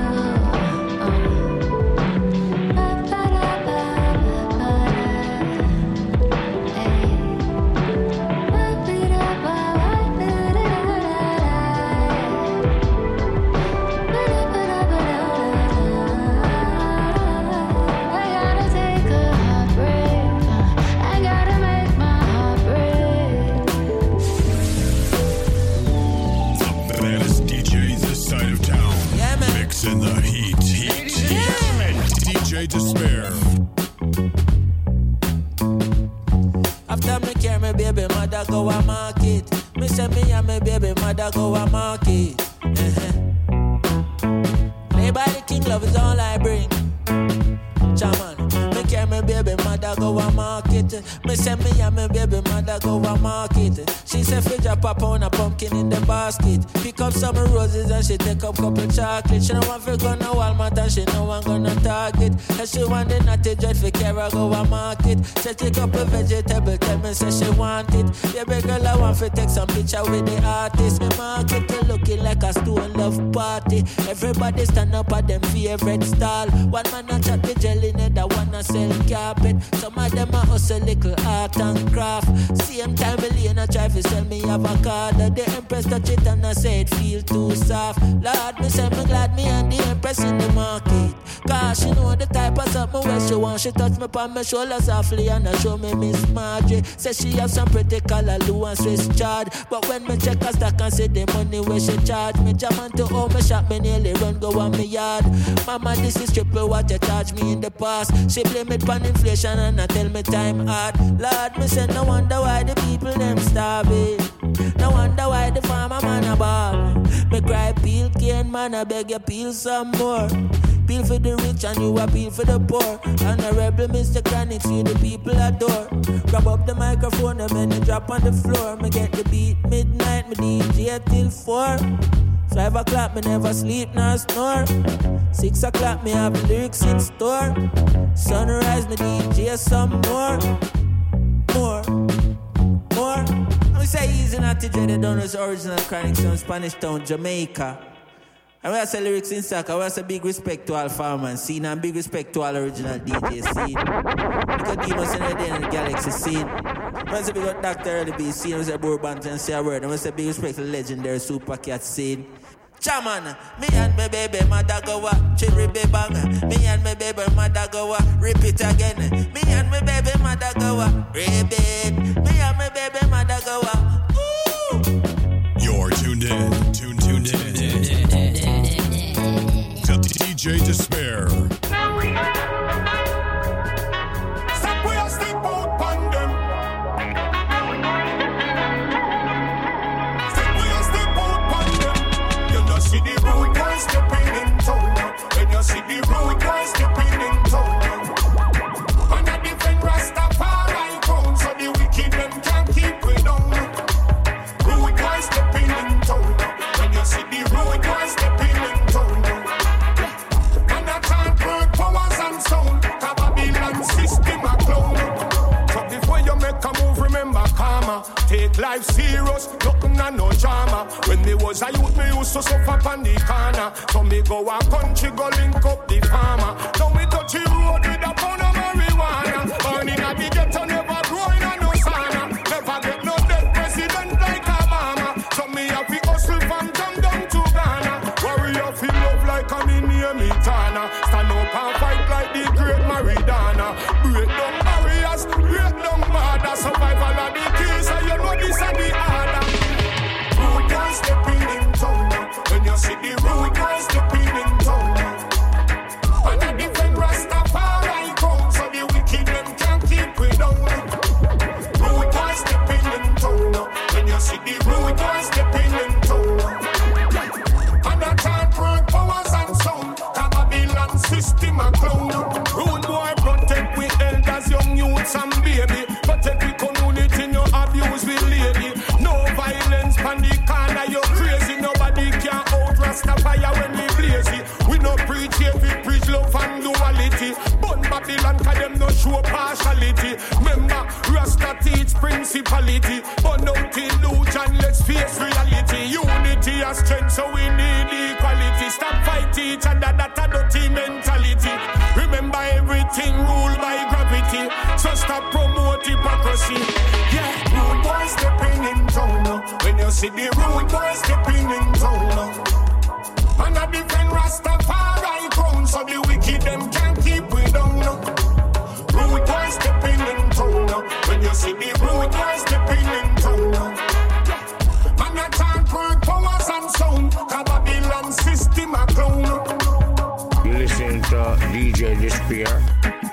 I gotta take a heartbreak. I gotta make my heart break. The baddest D Js this side of town. Yeah, man. Mixing the heat, heat, heat. D J Despair. After me carry me baby mother go a market. Me say me and me baby mother go a market. Uh-huh. Play by the king, love is all I bring. Chaman, me carry me baby mother go a market. Me say me and me baby mother go a market. She say fi drop a pound of pumpkin in the basket. Pick up some roses and she take up couple chocolate. She don't want fi go no Walmart and she no want go no Target. And she want the natty dread fi carry go a market. She take up a vegetable, tell me say she want it. Baby girl I want fi take some picture with the artist. Me market me looking like a stone love party. Everybody stand up at them favorite stall. One man a chat with jelly, another one a sell carpet. Some of them a hustle little art and craft. Same time Elena try fi sell me avocado. The Empress touch it and I say it feel too soft. Lord, me say me glad me and the Empress in the market. Cause she know the type of something where she want. She touch me on my shoulder softly and I show me Miss Marjorie. Say she have some pretty color, Lou and Swiss chard. But when me check her stack and see the money where she charge me, jam on to home me shop, me nearly run go on me yard. Mama, this is triple what you charge me in the past. She blame it on inflation and I tell me time hard. Lord, me say no wonder why the people them starving. No wonder why the farmer man a ball. Me cry peel cane man, I beg you peel some more. Peel for the rich and you appeal for the poor. And a rebel Mister Chronic, see the people adore. Grab up the microphone and then it drop on the floor. Me get the beat midnight, me D J till four. Five o'clock, me never sleep nor snore. Six o'clock, me have lyrics in store. Sunrise, me D J some more. More, more. I'm say easy not to dread the Donors original Chronic Sound, Spanish Town, Jamaica. And we have say lyrics in stock. I want to say big respect to all farmers scene and big respect to all original D J scene. Because Demos in the day in the galaxy scene. When I say we got Doctor Early B, see him say Bourbon and say a word. And when I say big respect to legendary Super Cat scene. Chaman, me and my baby mother go a cherry bang. Me and my baby mother go a repeat again. Me and my baby mother go a repeat. Me and my baby mother go a. You're tuned in, tuned, tuned in to D J Despair. Stop where I step out on them. Stop where I step out on them. You know see the road boys stepping in town now. When you see the road boys stepping in town now. And I defend Rastafari crown, so the wicked them can't keep we down. Road boys stepping in town now. When you see the road boys stepping in town now. And I can't work powers and sound. Babylon system a clown. So before you make a move, remember karma. Take life serious, nothing and no drama. When me was a youth, me used to suffer on the corner. So me go a country, go link up the farmer. Now me touch the road with a pound of marijuana. Burning at the ghetto, never growing on no sauna. Never get no dead president like Obama. So me have to hustle from Jam down to Ghana. Warrior feel love like I'm in near me Tana. Stand up and fight like the great Maridana. Break down barriers, break down borders. Survival of the key, so you know this are the order. Rude boys stepping in town now. When you see the rude boys stepping in town now. And I defend Rastafari crown, so the wicked them can't keep we down. Rude boys stepping in town now. When you see the rude boys stepping in town now. And I can't work powers and sound. Babylon system a clown. Rude boy protect we elders, young youths and baby. Protect we community, no abuse we lady. No violence pan the corner, you crazy. Nobody can out Rastafire when we blazy. We no preach here, we preach love and duality. But Babylon can them no show partiality. Remember, Rasta teach principality. But no illusion, let's face reality. Unity and strength, so we need equality. Stop fight each other, that a dirty mentality. Remember, everything ruled by gravity. So stop promote hypocrisy. Yeah, rude boys stepping in town now. When you see the rude boys stepping in town now. And I defend Rastafari crown, so the wicked them can't keep we down now. Rude boys stepping in town now. When you see the rude boys stepping in town now. And I can't work powers and sound. Babylon system a clown. You listen to D J Despair.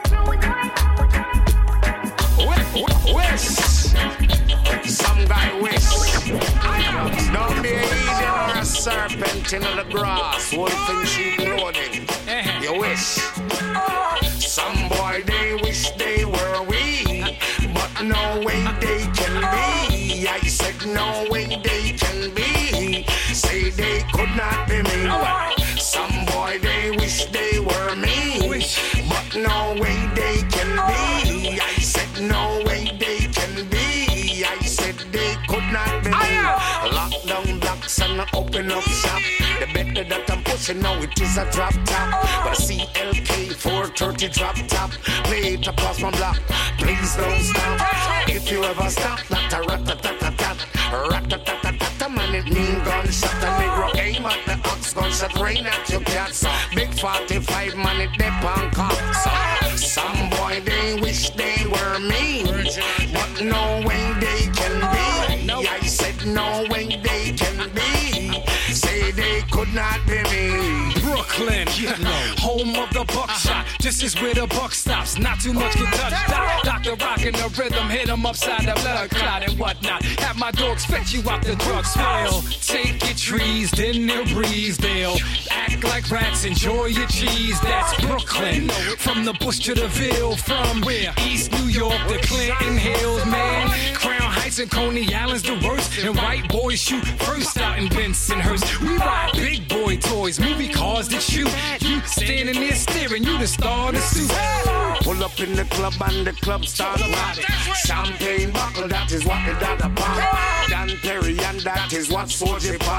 West, some guy west. Don't be easy or a serpent in the grass. Wolf in sheep clothing. You wish. Some boy they wish they were we, but no way they can be. I said no way they can be. Say they could not be me. Some boy they wish they were me, but no way they can be. I said no way they can be. I said they could not be me. Lock down blocks and open up shop. The better that I'm pushing now it is a drop top. But I see L K four thirty drop top. Play it across my block. Please don't stop. If you ever stop, not a rat-a-tat-tat-tat. Rat-a-tat-tat-tat, man, it mean gunshot. A Negro aim at the ox, gunshot rain at your cats. Big forty-five, man, it dip on cops. Some boy, they wish they were me, but no way they can be. I said no way they can be. Say they could not be me. Brooklyn, home of the buckshot. This is where the buck stops. Not too much can touch that. Doctor rockin' the rhythm, hit 'em upside the blood clot and whatnot. Have my dogs fetch you out the drug smell. Take your trees, then they'll breeze. They'll act like rats, enjoy your cheese. That's Brooklyn. From the bush to the Ville, from where East New York to Clinton Hills, man. Crown Heights and Coney Island's the worst. And white boys shoot first out in Bensonhurst. We ride big boy toys, movie cars that shoot. You standing there staring, you the star of the suit. Pull up in the club and the club start rocking. Champagne bottle, that is what the dada pop. Dan Perry and that is what Soulja pop.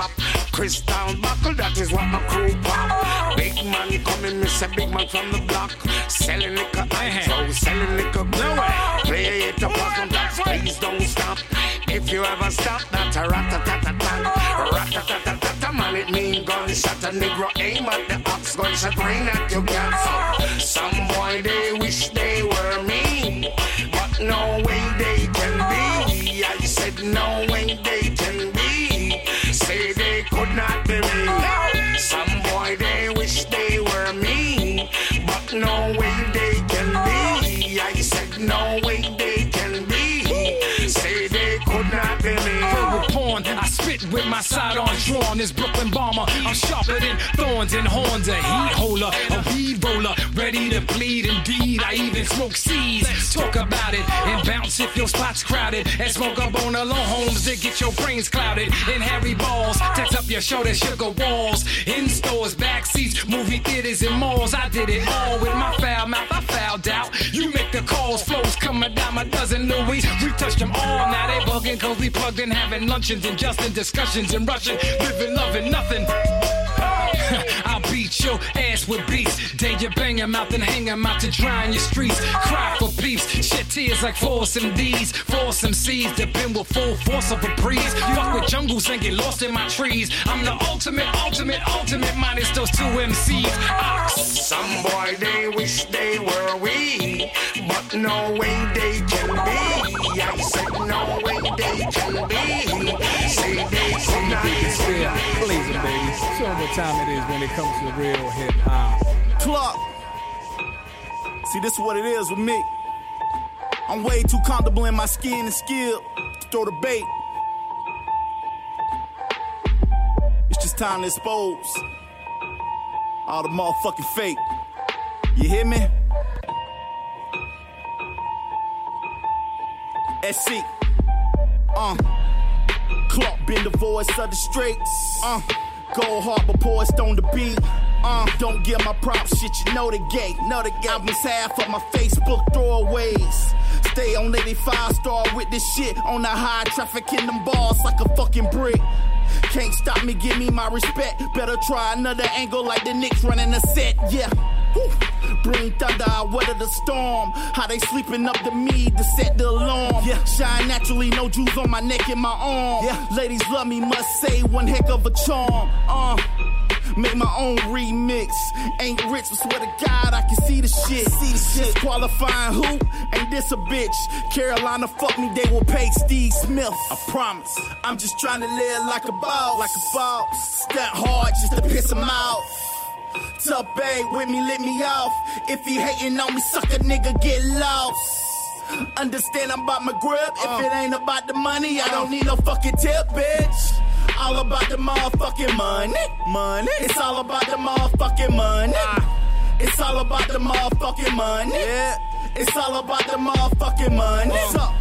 Crystal buckle, that is what my crew pop. Big man coming, miss a big man from the block. Selling liquor, so selling liquor. No way. Play it up, on that, please don't stop. If you ever stop, that's a rat-a-tat-a-tat. Rat-a-tat-a-tat, man, it mean gunshot. A Negro aim at the ox, gunshot rain at your gas. Some boy, they wish they were me, but no way they can be. I said no way they can be. Say they could not be me. Some boy, they wish they were me, but no way they can be. I said no way they can be. Say they could not be me. Verbal porn, I spit with my sidearms drawn. This Brooklyn bomber, I'm sharper than thorns and horns. A heat holder, a weed roller, ready to bleed. Indeed, I even smoke seeds. Talk about it and bounce if your spot's crowded. And smoke up on alone homes to get your brains clouded. In Harry balls, text up your shoulder, sugar walls. In stores, back seats, movie theaters and malls. I did it all with my foul mouth. I fouled out. You make the calls, flows coming down my dozen Louis. We touched them all. Now they bugging cause we plugged in, having luncheons and just in discussions and rushing, living, loving nothing. I'll beat your ass with beats. Danger bang him out and hang him out to dry in your streets. Cry for peace, shed tears like foursome D's. Foursome C's that been with full force of a breeze. Fuck with jungles and get lost in my trees. I'm the ultimate, ultimate, ultimate minus those two M Cs. Ox. Some boy they wish they were we, but no way they can be. I said no way they can be. Say they could not be. Please, baby. Show them what time it is when it comes to the real hip hop. Club. See, this is what it is with me. I'm way too comfortable in my skin and skill to throw the bait. It's just time to expose all the motherfucking fake. You hear me? S C. Uh. Clark been the voice of the streets. Uh. Gold Harbor poised on the beat. Uh, don't give my props, shit, you know the gate. Know the gate. Albums half of my Facebook throwaways. Stay on eighty-five star with this shit. On the high traffic in them bars like a fucking brick. Can't stop me, give me my respect. Better try another angle like the Knicks running a set, yeah. Woo. Bring thunder, I weather the storm. How they sleeping up to me to set the alarm. Yeah. Shine naturally, no jewels on my neck and my arm. Yeah. Ladies love me, must say, one heck of a charm. Uh, make my own remix. Ain't rich, but swear to God, I can see the shit. See the shit. Qualifying who? Ain't this a bitch? Carolina fuck me, they will pay Steve Smith. I promise. I'm just trying to live like a boss. Like a boss. Stunt hard just to piss him off. Tup babe with me, lit me off. If he hating on me, suck a nigga, get lost. Understand I'm about my grip. If it ain't about the money, I don't need no fucking tip, bitch. All about the motherfucking money. Money. It's all about the motherfucking money. It's all about the motherfucking money. Yeah. It's all about the motherfucking money. What's up?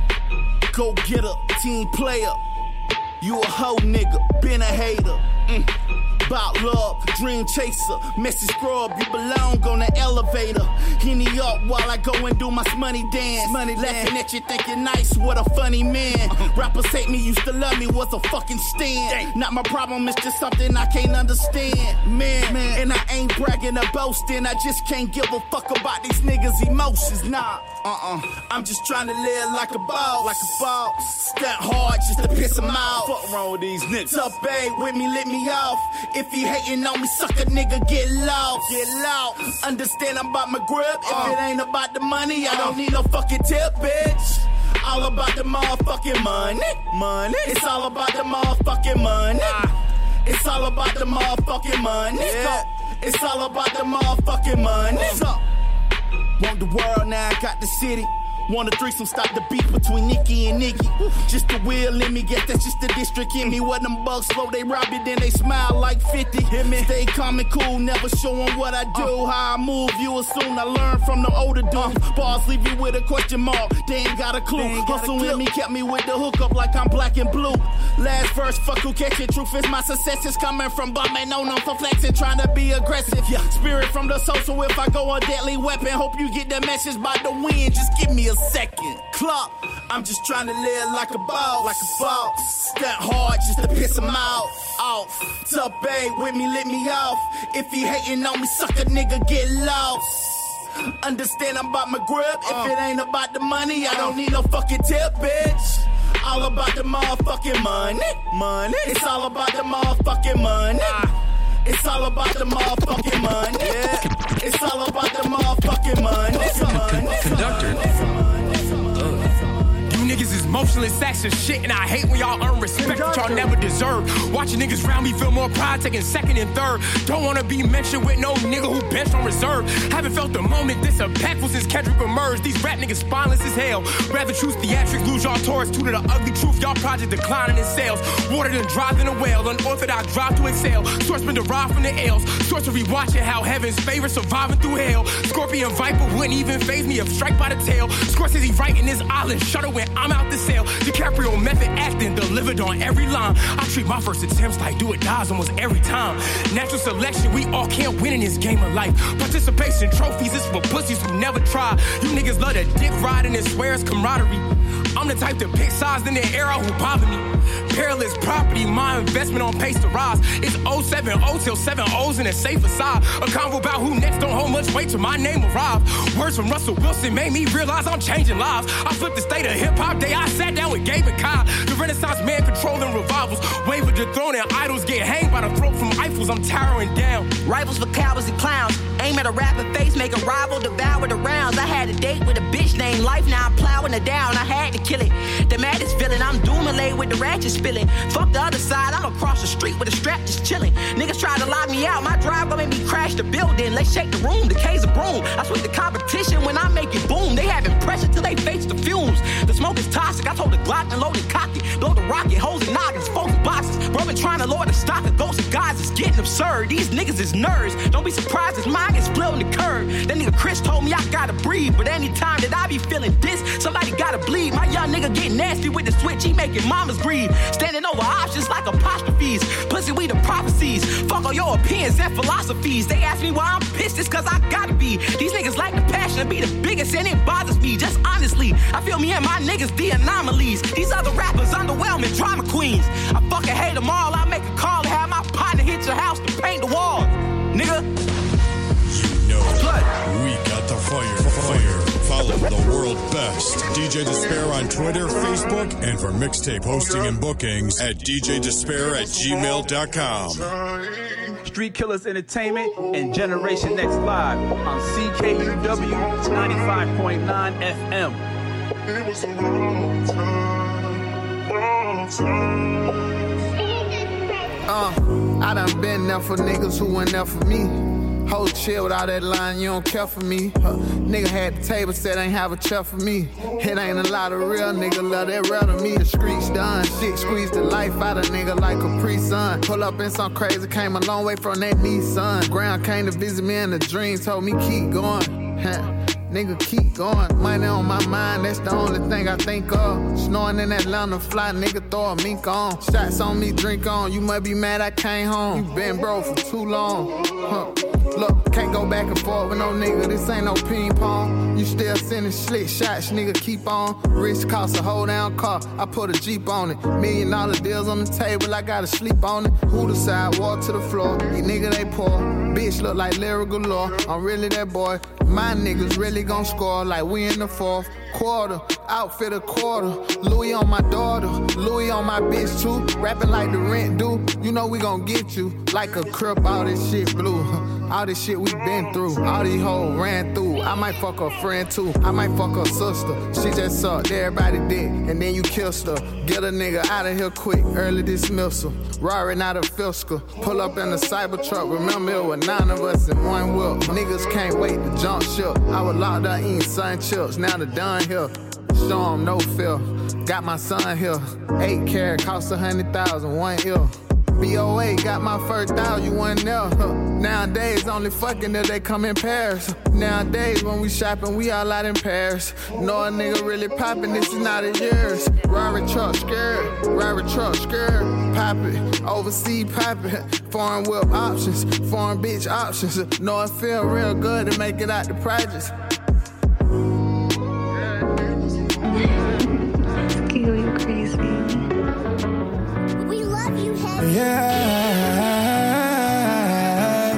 Go get a team player. You a hoe nigga, been a hater. Mm. About love, dream chaser, messy scrub, you belong on the elevator. Henny up while I go and do my money dance. Money laughing at you, thinking nice, what a funny man. Uh-huh. Rappers hate me, used to love me, was a fucking stand. Dang. Not my problem, it's just something I can't understand. Man, man, and I ain't bragging or boasting, I just can't give a fuck about these niggas' emotions, nah. Uh-uh, I'm just trying to live like a boss. Like a boss. Stunt hard just to piss them off. Fuck wrong with these niggas. Tough babe with me, lit me off. If he hating on me, suck a nigga, get lost. Get lost. Understand I'm about my grip. Uh, if it ain't about the money, I don't need no fucking tip, bitch. All about the motherfucking money. Money. It's all about the motherfucking money. Uh, it's all about the motherfucking money. Yeah. It's all about the motherfucking money. What's up? Want the world, now I got the city. Want a threesome, stop the beef between Nicki and Nicki. Just the wheel in me, guess that's just the district in me. When them bugs slow, they rob you, then they smile like fifty. Hear me? Stay calm and cool, never showing what I do. Uh, how I move, you assume I learn from the older dudes. Uh, Bars leave you with a question mark, they ain't got a clue. Hustle with me, kept me with the hookup like I'm black and blue. Last verse, fuck who catch it. Truth is my success is coming from bumming on them for flexing, trying to be aggressive. Yeah. Spirit from the soul, so if I go a deadly weapon, hope you get the message by the wind. Just give me a a second. Clock, I'm just trying to live like a boss. Like a boss. Stunt hard just to piss him out. Off. Tup babe with me, let me off. If he hating on me, suck a nigga, get lost. Understand I'm about my grip. If it ain't about the money, I don't need no fucking tip, bitch. All about the motherfucking money. Money. It's all about the motherfucking money. It's all about the motherfucking money. Yeah. It's all about the motherfucking money. money. Conductor. Niggas is motionless acts of shit, and I hate when y'all earn respect that y'all never deserve. Watching niggas round me feel more pride, taking second and third. Don't wanna be mentioned with no nigga who benched on reserve. Haven't felt the moment this impactful since Kendrick emerged. These rap niggas spineless as hell. Rather choose theatrics, lose y'all Taurus, two to the ugly truth. Y'all project declining in sales. Water than dry than a whale, unorthodox drive to excel. Source been derived from the L's. Sorcery watching how heaven's favor surviving through hell. Scorpion Viper wouldn't even faze me if strike by the tail. Scorsese writing this island shutter when I'm out the sale. DiCaprio method acting delivered on every line. I treat my first attempts like do it dies almost every time. Natural selection, we all can't win in this game of life. Participation trophies is for pussies who never try. You niggas love the dick riding and swear it's camaraderie. I'm the type to pick sides in the era who bother me. Perilous property, my investment on pace to rise. It's oh seven oh till seven O's in a safer side. A convo about who next don't hold much weight till my name arrive. Words from Russell Wilson made me realize I'm changing lives. I flipped the state of hip-hop day, I sat down with Gabe and Kai. The Renaissance man controlling revivals. Wave of dethroning idols get hanged by the throat from Eiffels. I'm towering down. Rivals for cowards and clowns. Aim at a rapper face, make a rival devour the rounds. I had a date with a bitch named Life, now I'm plowing her down. I had to kill it. The maddest villain, I'm doom-laid with the ratchet spilling. Fuck the other side, I'm across the street with a strap just chilling. Niggas try to lock me out, my drive gon' make me crash the building. Let's shake the room, the K's a broom. I switch the competition when I make it boom. They having pressure till they face the fumes. The smoke is toxic, I told the Glock and load it cocky. Blow the rocket, hoes and noggins, folks and boxes. Bro been trying to lower the stock of ghosts and guys, it's getting absurd. These niggas is nerds, don't be surprised if mine gets split on the curb. That nigga Chris told me I gotta breathe, but anytime that I be feeling this, somebody gotta bleed. My young nigga get nasty with the switch, he making mamas grieve. Standing over options like apostrophes. Pussy, we the prophecies. Fuck all your opinions and philosophies. They ask me why I'm pissed, it's cause I gotta be. These niggas like the passion to be the biggest and it bothers me. Just honestly, I feel me and my niggas the anomalies. These other rappers underwhelming drama queens. I fucking hate them all. I make a call to have my partner hit your house to paint the walls. Nigga. You know, we got the fire. Fire. Follow the world best. D J Despair on Twitter, Facebook, and for mixtape hosting and bookings at d j despair at gmail dot com. Street Killers Entertainment and Generation Next Live on C K U W ninety-five point nine F M. It was a wrong time, wrong time. Uh, I done been there for niggas who weren't there for me. Hold chill without that line, you don't care for me. Uh, nigga had the table, said ain't have a chair for me. It ain't a lot of real nigga love that real to me. The streets done, shit squeezed the life out of nigga like a pre-sun. Pull up in some crazy, came a long way from that Nissan. Ground came to visit me in the dream, told me keep going. Nigga, keep going. Money on my mind, that's the only thing I think of. Snoring in Atlanta, fly, nigga, throw a mink on. Shots on me, drink on. You might be mad I came home. You been broke for too long. Huh. Look, can't go back and forth with no nigga. This ain't no ping pong. You still sending slick shots, nigga, keep on. Rich cost a whole down car. I put a Jeep on it. Million dollar deals on the table, I gotta sleep on it. Who the side, walk to the floor. These nigga, they poor. Bitch look like lyrical galore. I'm really that boy. My niggas really gon' score like we in the fourth quarter. Outfit a quarter. Louis on my daughter. Louis on my bitch too. Rapping like the rent due. You know we gon' get you. Like a crip, all this shit blue. All this shit we been through. All these hoes ran through. I might fuck her friend too. I might fuck her sister. She just sucked everybody dick. And then you kissed her. Get a nigga out of here quick. Early dismissal. Roaring out of Fiscal. Pull up in the cyber truck. Remember it was nine of us in one whip. Niggas can't wait to jump ship. I was locked up eating sun chips. Now the done here. Show 'em no fear. Got my son here. Eight carat cost a hundred thousand. One ill. B O A got my first out, you wasn't there. Huh. Nowadays, only fucking if they come in pairs. Nowadays, when we shopping, we all out in Paris. Know a nigga really popping, this is not a yours. Rari truck scared, Rari truck scared. Pop it, overseas pop it. Foreign whip options, foreign bitch options. Know it feel real good to make it out the projects. Yeah.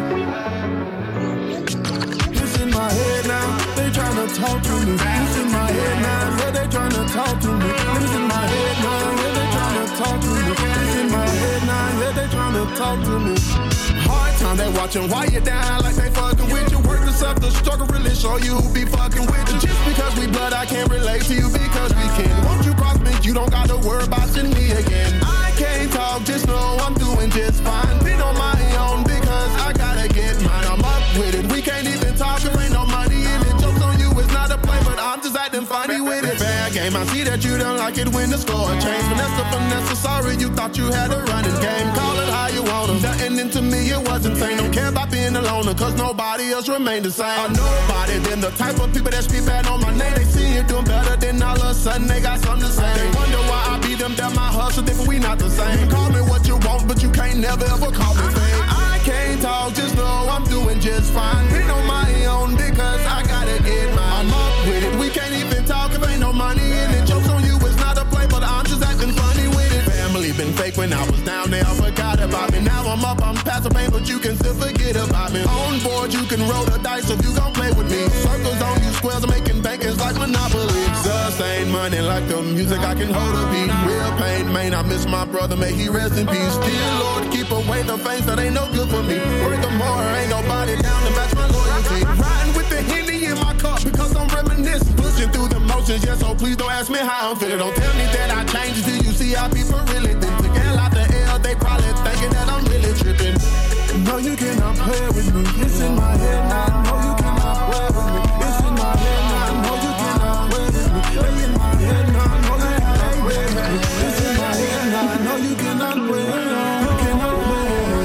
This in my head now, they tryna talk to me. This in my head now, yeah, they tryna talk to me. This in my head now, yeah, they tryna talk to me. This in my head now, yeah, they tryna talk to me. Hard time, they watching while you down like they fucking with you. Work yourself, the struggle really show you who be fucking with you. Just because we blood, I can't relate to you because we can. Won't you cross me? You don't gotta worry about seeing me again. I can't talk, just know I'm doing just fine. Been on my own because I gotta get mine. I'm up with it. We can't even talk if ain't no money in it. Jokes on you, it's not a play, but I'm just acting funny with it. Fair game, I see that you don't like it when the score change. Vanessa, Vanessa, sorry you thought you had a running game. Call it how you want them. Nothing into me, it wasn't sane. Don't care about being alone, cause nobody else remained the same. I know about it, then the type of people that speak bad on my name. They see you doing better, then all of a sudden they got something to say. They wonder why I beat them down, my hustle different, we not the same. You call me what you want, but you can't never ever call me fake. I can't talk, just know I'm doing just fine. Been on my own because I gotta get mine. I'm up with it, we can't even talk if ain't no money in it. Jokes on you, it's not a play, but I'm just acting funny with it. Family been fake when I was down there, I forgot about me. Now I'm up, I'm past the pain, but you can still forget about me. On board, you can roll the dice if you gon' play with me. Circles on you, squares are making bankers like Monopoly. Sustain money like the music, I can hold a beat. Real pain, man, I miss my brother, may he rest in peace. Dear Lord, keep away the things that ain't no good for me. Work the more, ain't nobody down to match my loyalty. Riding with the Henny in my cup because I'm reminiscing. Pushing through the motions, yeah, so please don't ask me how I'm feeling. Don't tell me that I changed till you see how people really think. To get out the L, they probably thinking that I'm really tripping. No, you cannot play with me. It's in my head now. No, you cannot play with me. It's in my head now. No, you cannot play with me. It's in my head now. No, you cannot play with me. It's in my head now. No, you cannot play with me. You cannot play with me.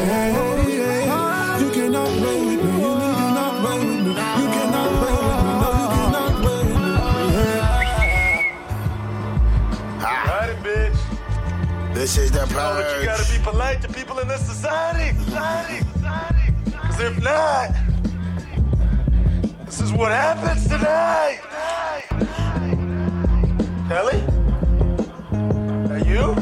You cannot play with me. You cannot play with me. You cannot play with me. No, you cannot play with me. Got it, bitch. This is the Oh, purge. but you gotta be polite to people in this society. Society. Society. Cause if not, this is what happens tonight. Kelly? That you?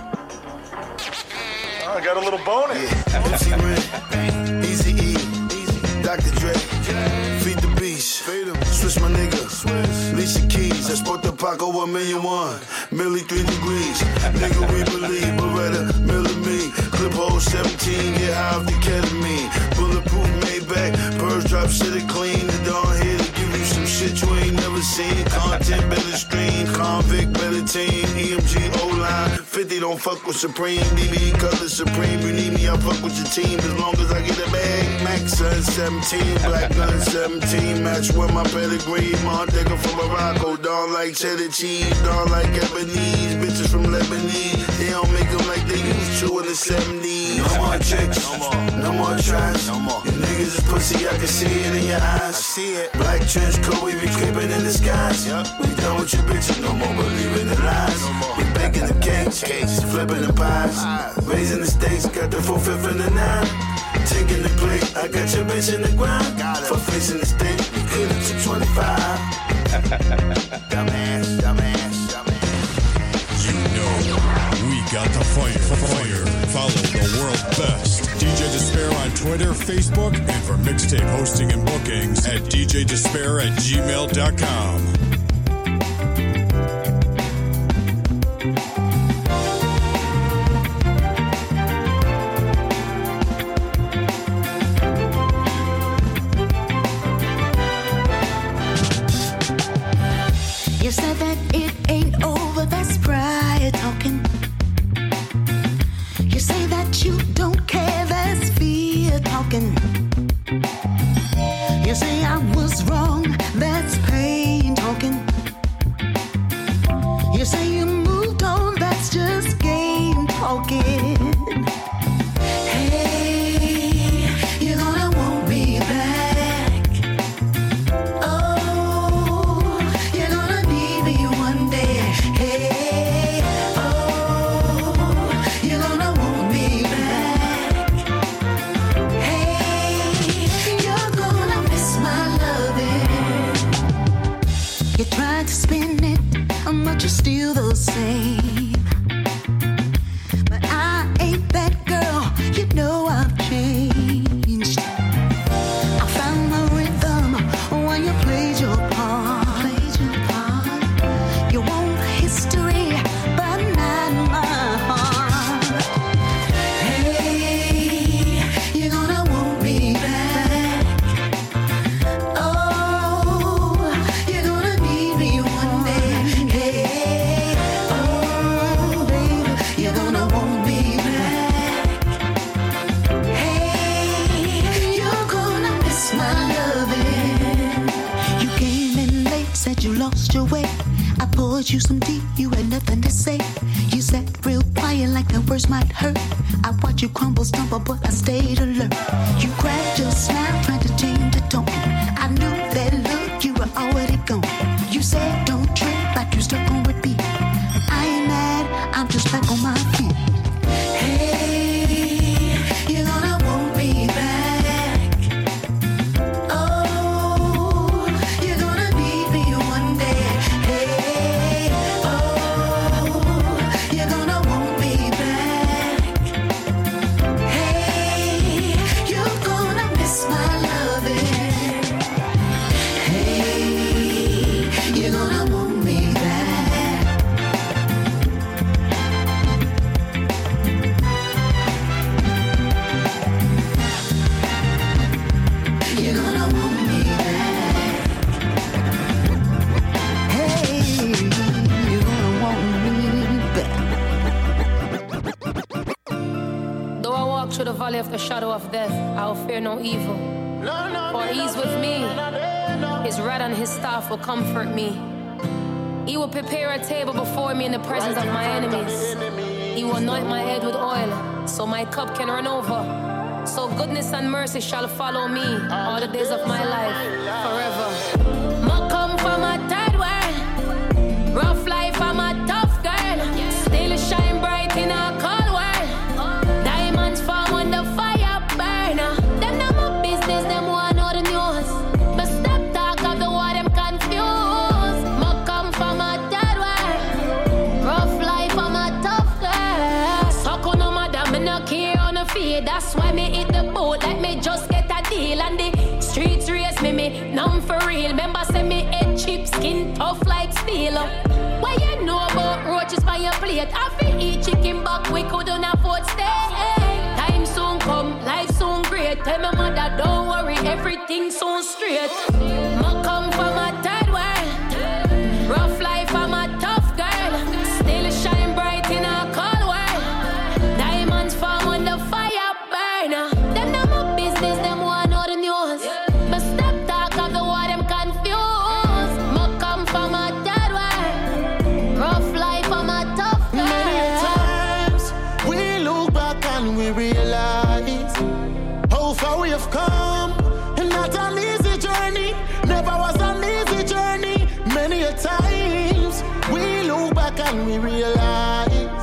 Oh, I got a little bonus. Yeah. M C Ren, Easy E, Doctor Dre, Feed the Beast, Switch my nigga, Alicia Keys, I sport the Paco one million one, Millie three degrees, nigga we believe, Beretta, Millie me, clip hole seventeen, get high off the ketamine, bulletproof Maybach, purge drop shit it clean, the dawn here to give you some shit you ain't never seen, content better stream, convict better team, E M G O-line, fifty don't fuck with Supreme, D B E color Supreme, you need me, I fuck with your team, as long as I get a bag, Max Sun seventeen, Black Gun seventeen, match with my pedigree, Montego from Morocco, dawn like cheddar cheese, dawn like Ebonese, bitches from Lebanese, they don't make them like they used to in the seventies, no more chicks, no more, no more trash, no more, you niggas is pussy, I can see it in your eyes, I see it, black trench coat, we be creeping in the skies, yep. We done with you bitches, no more believing in lies, no more. We baking the cakes, cakes, flipping the pies, raising the stakes, got the full fifth and the nine, taking the plate, I got your bitch in the ground, for facing the state, we could have took twenty-five, dumbass, dumbass, dumbass. You know, we got the fire. Fire. Follow the world best. D J Despair on Twitter, Facebook, and for mixtape hosting and bookings at d j despair at gmail dot com. You said that it ain't over, that's pride talking. You say that you don't care, that's fear talking. You say I was wrong, that's pain talking. You say you moved on, that's just game talking. Hey, you're gonna want me back. Oh, you're gonna need me one day. Hey, oh, you're gonna want me back. Hey, you're gonna miss my loving. You tried to spin it, but you're still the same. But I told you some deep, you had nothing to say. You sat real quiet like the words might hurt. I watched you crumble, stumble, but I stayed alert. You cracked your smile, trying to change the tone. I knew that look, you were already gone. You said don't trip, like you stuck on repeat. I ain't mad, I'm just back on my feet. Hey, you're gonna want me back. Oh, you're gonna need me one day. Hey, oh, you're gonna want me back. Hey, you're gonna miss my loving. Hey, you're gonna want me back. You're gonna want me back. Hey, you're gonna want me back. Though I walk through the valley of the shadow of death, I will fear no evil. For he is with me. His rod and his staff will comfort me. He will prepare a table before me in the presence of my enemies. He will anoint my head with oil, so my cup can run over. So goodness and mercy shall follow me all the days of my life, forever. Ma come from a third world. Rough life, I'm a tough girl. Still shine bright in a cold world. Diamonds form when the fire burn. Them not my business, them want know the news. But stop talk of the war, them confused. Ma come from a third world. Rough life, I'm a tough girl. Suck on no madam, me no care on the feed. That's why me hit the boat, like me just get a deal. And the streets race me, me numb for real. Remember say me head cheap, skin tough like steel. What you know about roaches by your plate? I feel eat chicken back, we couldn't afford stay. Time soon come, life soon great. Tell my mother don't worry, everything soon straight. Ma come from a third world. Rough life, I'm a tough girl. Still shine bright in a cold world. Diamonds form when the fire burn. Them not my business, them want know the news. But stop talk of the war, them confused. Ma come from a third world. Rough life, I'm a tough girl. Many times we look back and we realize how far we have come. And not an easy journey, never was an easy journey. Many a times we look back and we realize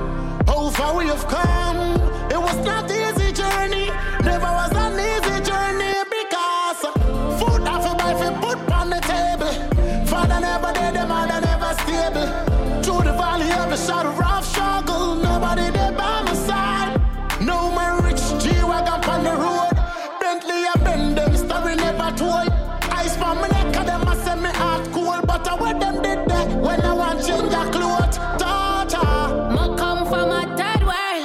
how far we have come. It was not easy journey, never was an easy journey. Because food after by fi put on the table. Father never did, the mother never stable. Through the valley of the shadow of struggle, nobody there by my side. No man rich G-Wagon on the road. Bentley I bend them, story never told. Ice for me neck of them, I send me heart cool. But I what them did there, when I want change a clothes. Torture. Ma come from a third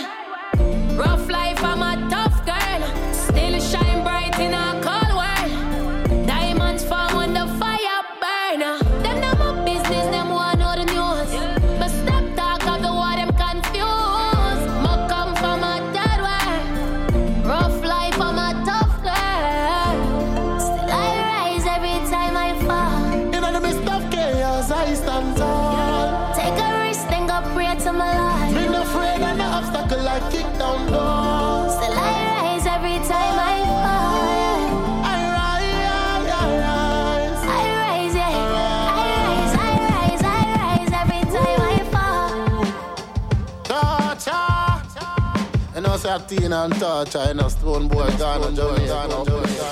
world. Rough life, I'm a tough girl. Still shine bright in a cold world. Diamonds form when the fire burn. Them not my business, them want know the news. But stop talk of the war, them confused. Ma come from a third world. Rough life, I'm a tough girl. Still I rise every time I fall. In the midst of chaos, I stand tall. Take a risk, then go pray to my Lord. Me no afraid of the obstacle I kick down doors. Still I rise every time I fall. I rise, I rise. I rise, yeah. I rise, I rise, I rise every time I fall. Torture. You know, say Tina and Torture, you know, Stone Boy, Ghana, Jamaica.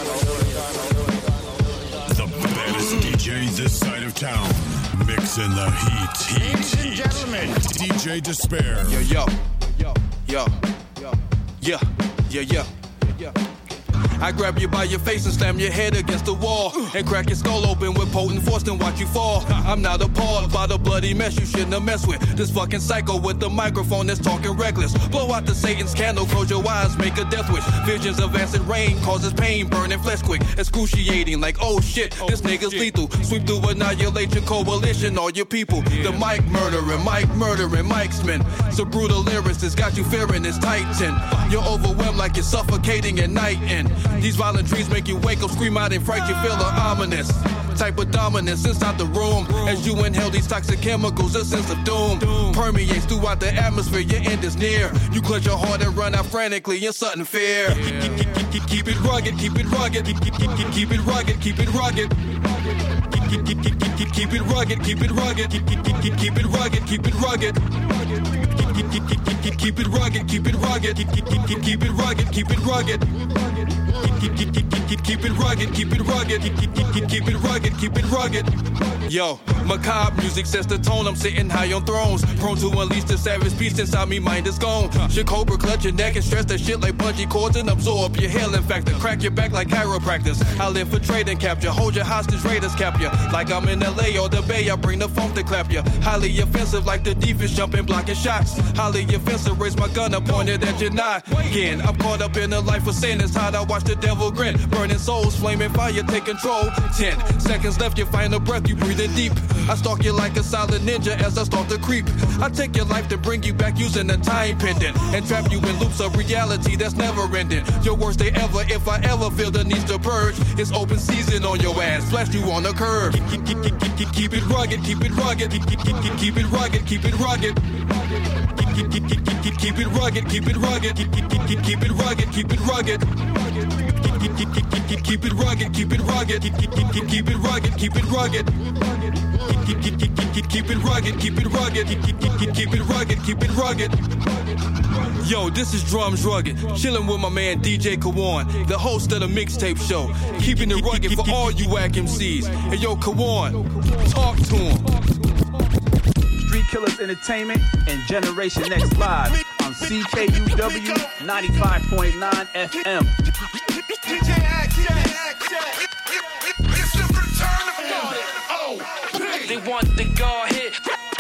The baddest D J this side of town. Mixing the heat, heat, Ladies and gentlemen, D J Despair. Yo, yo, yo, yo, yo, yeah, yeah, yeah, yeah. I grab you by your face and slam your head against the wall and crack your skull open with potent force and watch you fall. I'm not appalled by the bloody mess you shouldn't have messed with. This fucking psycho with the microphone that's talking reckless. Blow out the Satan's candle, close your eyes, make a death wish. Visions of acid rain causes pain, burning flesh quick, excruciating like oh shit, this nigga's lethal. Sweep through, annihilate your coalition, all your people. The mic murdering, mic murdering, micsmen. So brutal lyricists got you fearing it's titan. You're overwhelmed like you're suffocating at night, and these violent trees make you wake up, scream out in fright, you feel ominous. type of dominance inside the room. As you inhale these toxic chemicals, a sense of doom permeates throughout the atmosphere. Your end is near. You clutch your heart and run out frantically in sudden fear. Keep, keep, keep, keep, keep it rugged, keep it rugged, keep, keep, keep, keep, keep it rugged, keep it rugged. Keep, keep, keep, keep, keep, keep, keep it rugged, keep it rugged, keep, keep, keep, keep, keep it rugged, keep it rugged. Keep, keep, keep, keep, keep, keep, keep it rugged, keep it rugged, keep, keep, keep, keep, keep it rugged, keep it rugged. Keep, keep, keep, keep, keep, keep it rugged, keep it rugged, keep, keep, keep, keep, keep it rugged, keep it rugged. Yo, macabre music sets the tone. I'm sitting high on thrones, prone to unleash the savage beast inside me. Mind is gone. Shit cobra, clutch your neck and stress that shit like bungee cords and absorb your healing factor. Crack your back like chiropractors. I live for trade and capture. Hold your hostage, raiders cap you. Like I'm in L A or the Bay, I bring the phone to clap you. Highly offensive, like the defense jumping, blocking shots. Highly offensive, raise my gun up, pointed at your knot. Again, I'm caught up in a life of sin. It's hard I watch the devil grin. Burning souls, flaming fire, take control. Ten seconds left, you find a breath, you breathe it deep. I stalk you like a silent ninja as I start to creep. I take your life to bring you back using a time pendant and trap you in loops of reality that's never ending. Your worst day ever, if I ever feel the need to purge. It's open season on your ass, flash you on the curb. Keep, keep, keep, keep, keep, keep it rugged, keep it rugged, keep, keep, keep, keep, keep it rugged, keep it rugged. Keep, keep, keep, keep, keep, keep, keep it rugged, keep it rugged, keep, keep, keep, keep, keep it rugged, keep it rugged. Keep, keep, keep, keep, keep, keep it rugged, keep it rugged, keep, keep, keep, keep, keep it rugged, keep it rugged. Keep, keep, keep, keep, keep, keep it rugged, keep it rugged, keep, keep, keep, keep, keep it rugged, keep it rugged. Yo, this is Drums Rugged, chilling with my man D J Kawan, the host of the mixtape show, keeping it rugged for all you whack M Cs. Hey yo, Kawan, talk to him. Street Killers Entertainment and Generation Next Live on C K U W ninety-five point nine F M. D J Action, Action. It's the return of Morning. Oh, they want the go hit.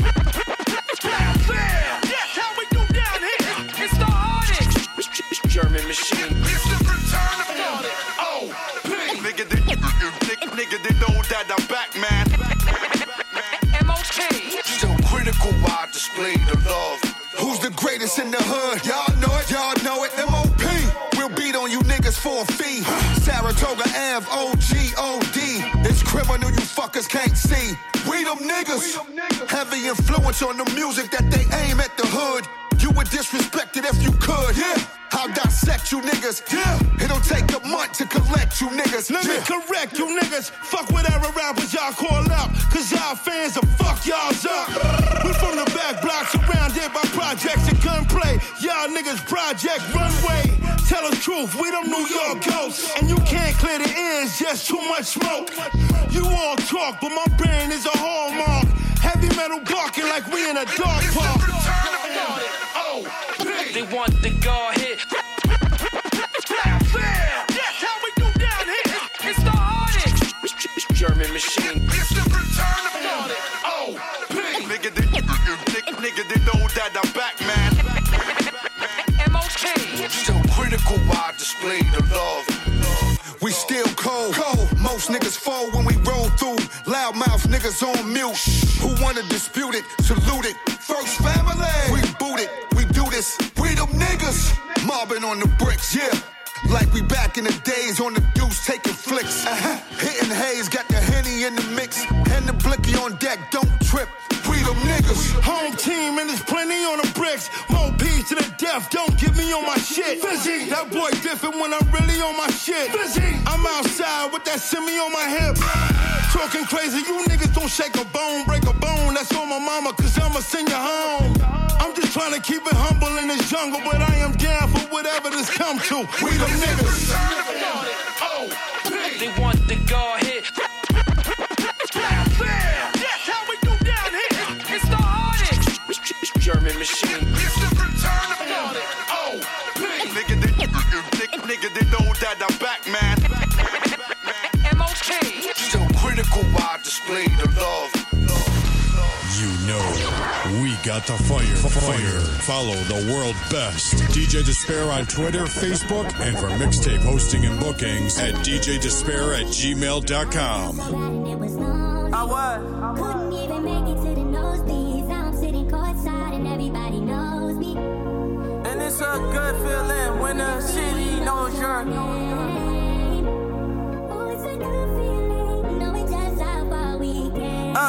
That's how we do down here. It's the hardest. German machine. It's the return of Morning. Oh, nigga, they, nigga, nigga, they know that I'm back, man. M O T. Still critical while I display the love. Who's the greatest in the hood? Y'all know it, y'all know it. M O P. We'll beat on you niggas for a fee. Saratoga Ave, O G O D. It's criminal, you fuckers can't see. We them niggas. Heavy influence on the music that they aim at the hood. You would disrespect it if you could. Yeah. I'll dissect you niggas. Yeah. It'll take a month to collect you niggas. Let yeah. me correct you niggas. Fuck whatever rappers y'all call out. Cause y'all fans will fuck y'all's up. We from the back blocks surrounded by projects and gunplay. Y'all niggas project runway. Tell the truth, we them New York ghosts. And you can't clear the ends, just too much smoke. You all talk, but my brain is a hallmark. Heavy metal barking like we in a dog park. They want the go hit. That's how we do down here. It's the hardest. German machine. It's the return of Morning. Oh, nigga, they, nigga, nigga, they know that I'm back, man. M O T. Still critical while I display the love. We still cold. cold. Most niggas fall when we roll through. Loudmouth niggas on mute. Who wanna dispute it? Salute it. First family. We boot it. We do this. We them niggas. Mobbing on the bricks, yeah. Like we back in the days on the deuce taking flicks. Uh-huh. Hitting haze, got the Henny in the mix. And the blicky on deck, don't trip. We them niggas. Home team and there's plenty on the bricks. More peace to the death, don't get me on my shit. Fizzy, that boy different when I'm really on my shit. Fizzy, I'm outside with that semi on my hip. Talking crazy, you niggas don't shake a bone, break a bone. That's on my mama, cause I'ma send you home. I'm just trying to keep it humble in this jungle, but I am down for whatever this come to. We them niggas. Oh, they want the go hit. That's how we do down here. It's the hardest. German machine. It's the return of Morning. Oh, nigga, they, nigga, nigga, they know that I'm back, man. M O T. Still critical while I display the love. You know, we got the fire. Fire. Follow the world best. D J Despair on Twitter, Facebook, and for mixtape hosting and bookings at d j despair at gmail dot com. I was. Couldn't even make it to the nosebleeds. Now I'm sitting courtside and everybody knows me. And it's a good feeling when the city knows your name. Oh, it's a good feeling knowing just how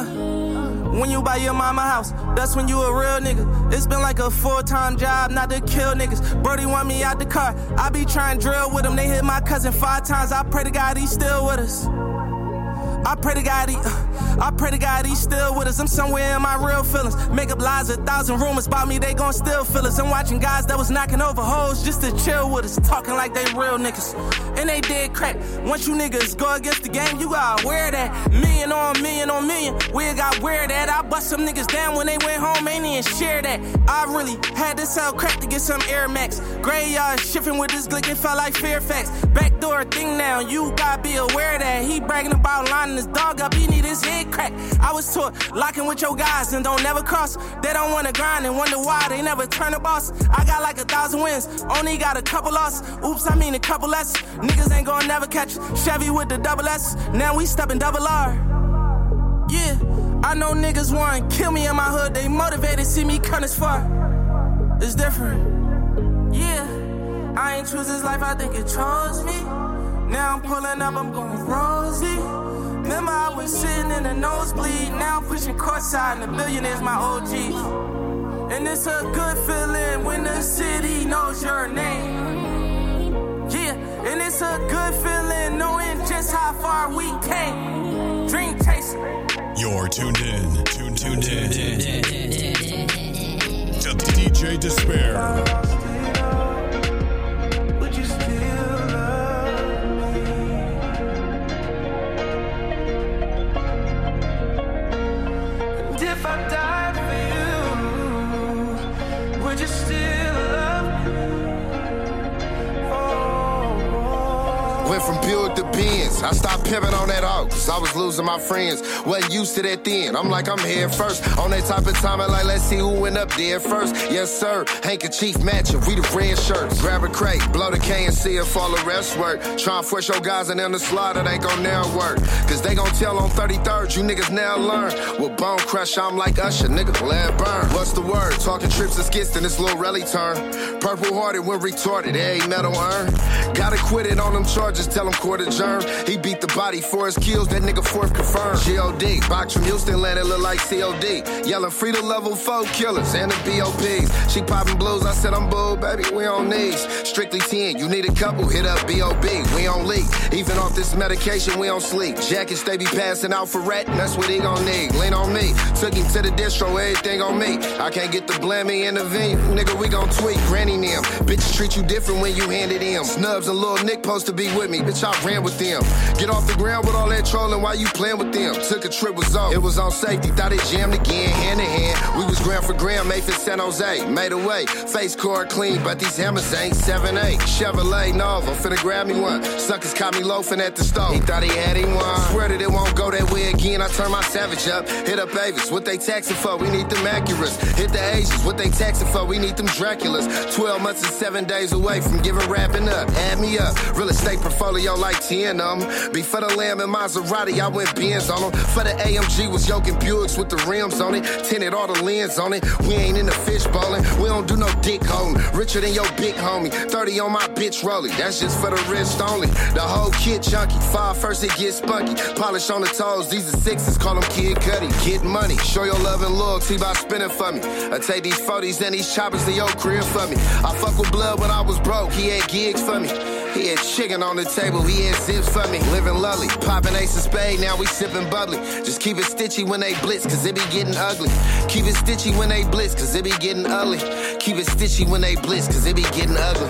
Uh, when you buy your mama house, that's when you a real nigga. It's been like a full-time job not to kill niggas. Brody want me out the car, I be trying to drill with him. They hit my cousin five times, I pray to God he's still with us. I pray to God he, uh, I pray to God he's still with us. I'm somewhere in my real feelings. Make up lies, a thousand rumors about me, they gon' still feel us. I'm watching guys that was knocking over hoes just to chill with us, talking like they real niggas. And they did crack. Once you niggas go against the game, you gotta wear that. Million on million on million, we got wear that. I bust some niggas down when they went home, ain't even share that. I really had to sell crack to get some Air Max. Graveyard shifting with this glick, it felt like Fairfax. Backdoor thing now, you gotta be aware that. He bragging about lining his dog up, he need his head cracked. I was taught, locking with your guys and don't never cross. They don't wanna grind and wonder why they never turn a boss. I got like a thousand wins, only got a couple loss. Oops, I mean a couple less. Niggas ain't gonna never catch Chevy with the double S. Now we steppin' double R. Yeah, I know niggas want to kill me in my hood. They motivated, see me come this far. It's different. Yeah, I ain't choose this life, I think it chose me. Now I'm pulling up, I'm going rosy. Remember I was sitting in the nosebleed. Now I'm pushing courtside and the billionaires my O Gs. And it's a good feeling when the city knows your name. Yeah, and it's a good feeling knowing just how far we came. Dream chasing. You're tuned in, tuned, tuned in to D J Despair. If I died for you, would you still love me? Oh, oh. Went from Buick to Benz, I stopped pimping on that out, cause I was losing my friends. Wasn't used to that then, I'm like I'm head first. On that type of time, I like let's see who went up dead first. Yes sir, handkerchief matching, we the red shirts. Grab a crate, blow the K and see if all the rest work. Try and force your guys and in the slide, it ain't gon' never work. Cause they gon' tell on thirty-third, you niggas now learn. With Bone Crush, I'm like Usher, nigga, let it burn. What's the word? Talking trips and skits, then this little rally turn. Purple hearted when retarded, every metal earn. Gotta quit it on them charges, tell him court adjourn. He beat the body for his kills, that nigga fourth confirmed. G O D, box from Houston, landed look like C O D. Yelling free the level four killers and the B O Ps. She popping blues, I said I'm bull, baby, we on these. Strictly ten, you need a couple, hit up B O B, we on leak. Even off this medication, we on sleep. Jackets, they be passing out for rat, and that's what he gon' need. Lean on me, took him to the distro, everything on me. I can't get the blammy in the venue, nigga, we gon' tweak. Granny them, bitches treat you different when you hand it in. Snubs and Lil Nick supposed to be with me, bitch, I ran with them. Get off the ground with all that trolling while you playing with them. Took a trip, was on. It was on safety, thought it jammed again, hand in hand. We was gram for gram, made for San Jose. Made away, face cord clean, but these hammers ain't seven eight. Chevrolet Nova, finna grab me one. Suckers caught me loafing at the store. He thought he had him one. Swear that it won't go that way again. I turn my Savage up. Hit up Avis, what they taxing for? We need them Acuras. Hit the Asians, what they taxing for? We need them Draculas. Twelve months and seven days away from giving rapping up. Add me up. Real estate portfolio like ten of them. Before the Lamb and Maserati, I went Benz on them. For the A M G was yoking Buicks with the rims on it. Tinted all the lens on it. We ain't in the fish bowling. We don't do no dick holding. Richer than your big homie. thirty on my bitch rolling. That's just for the wrist only. The whole kid chunky. Five first it gets spunky. Polish on the toes. These are sixes. Call them Kid Cudi. Get money. Show your love and loyalty by spending for me. I take these forties and these choppers to your crib for me. I fuck with blood when I was broke. He had gigs for me. He had chicken on the table, he had zips for me. Living lovely, popping ace of spade, now we sipping bubbly. Just keep it stitchy when they blitz, cause it be getting ugly. Keep it stitchy when they blitz, cause it be getting ugly. Keep it stitchy when they blitz, cause it be getting ugly.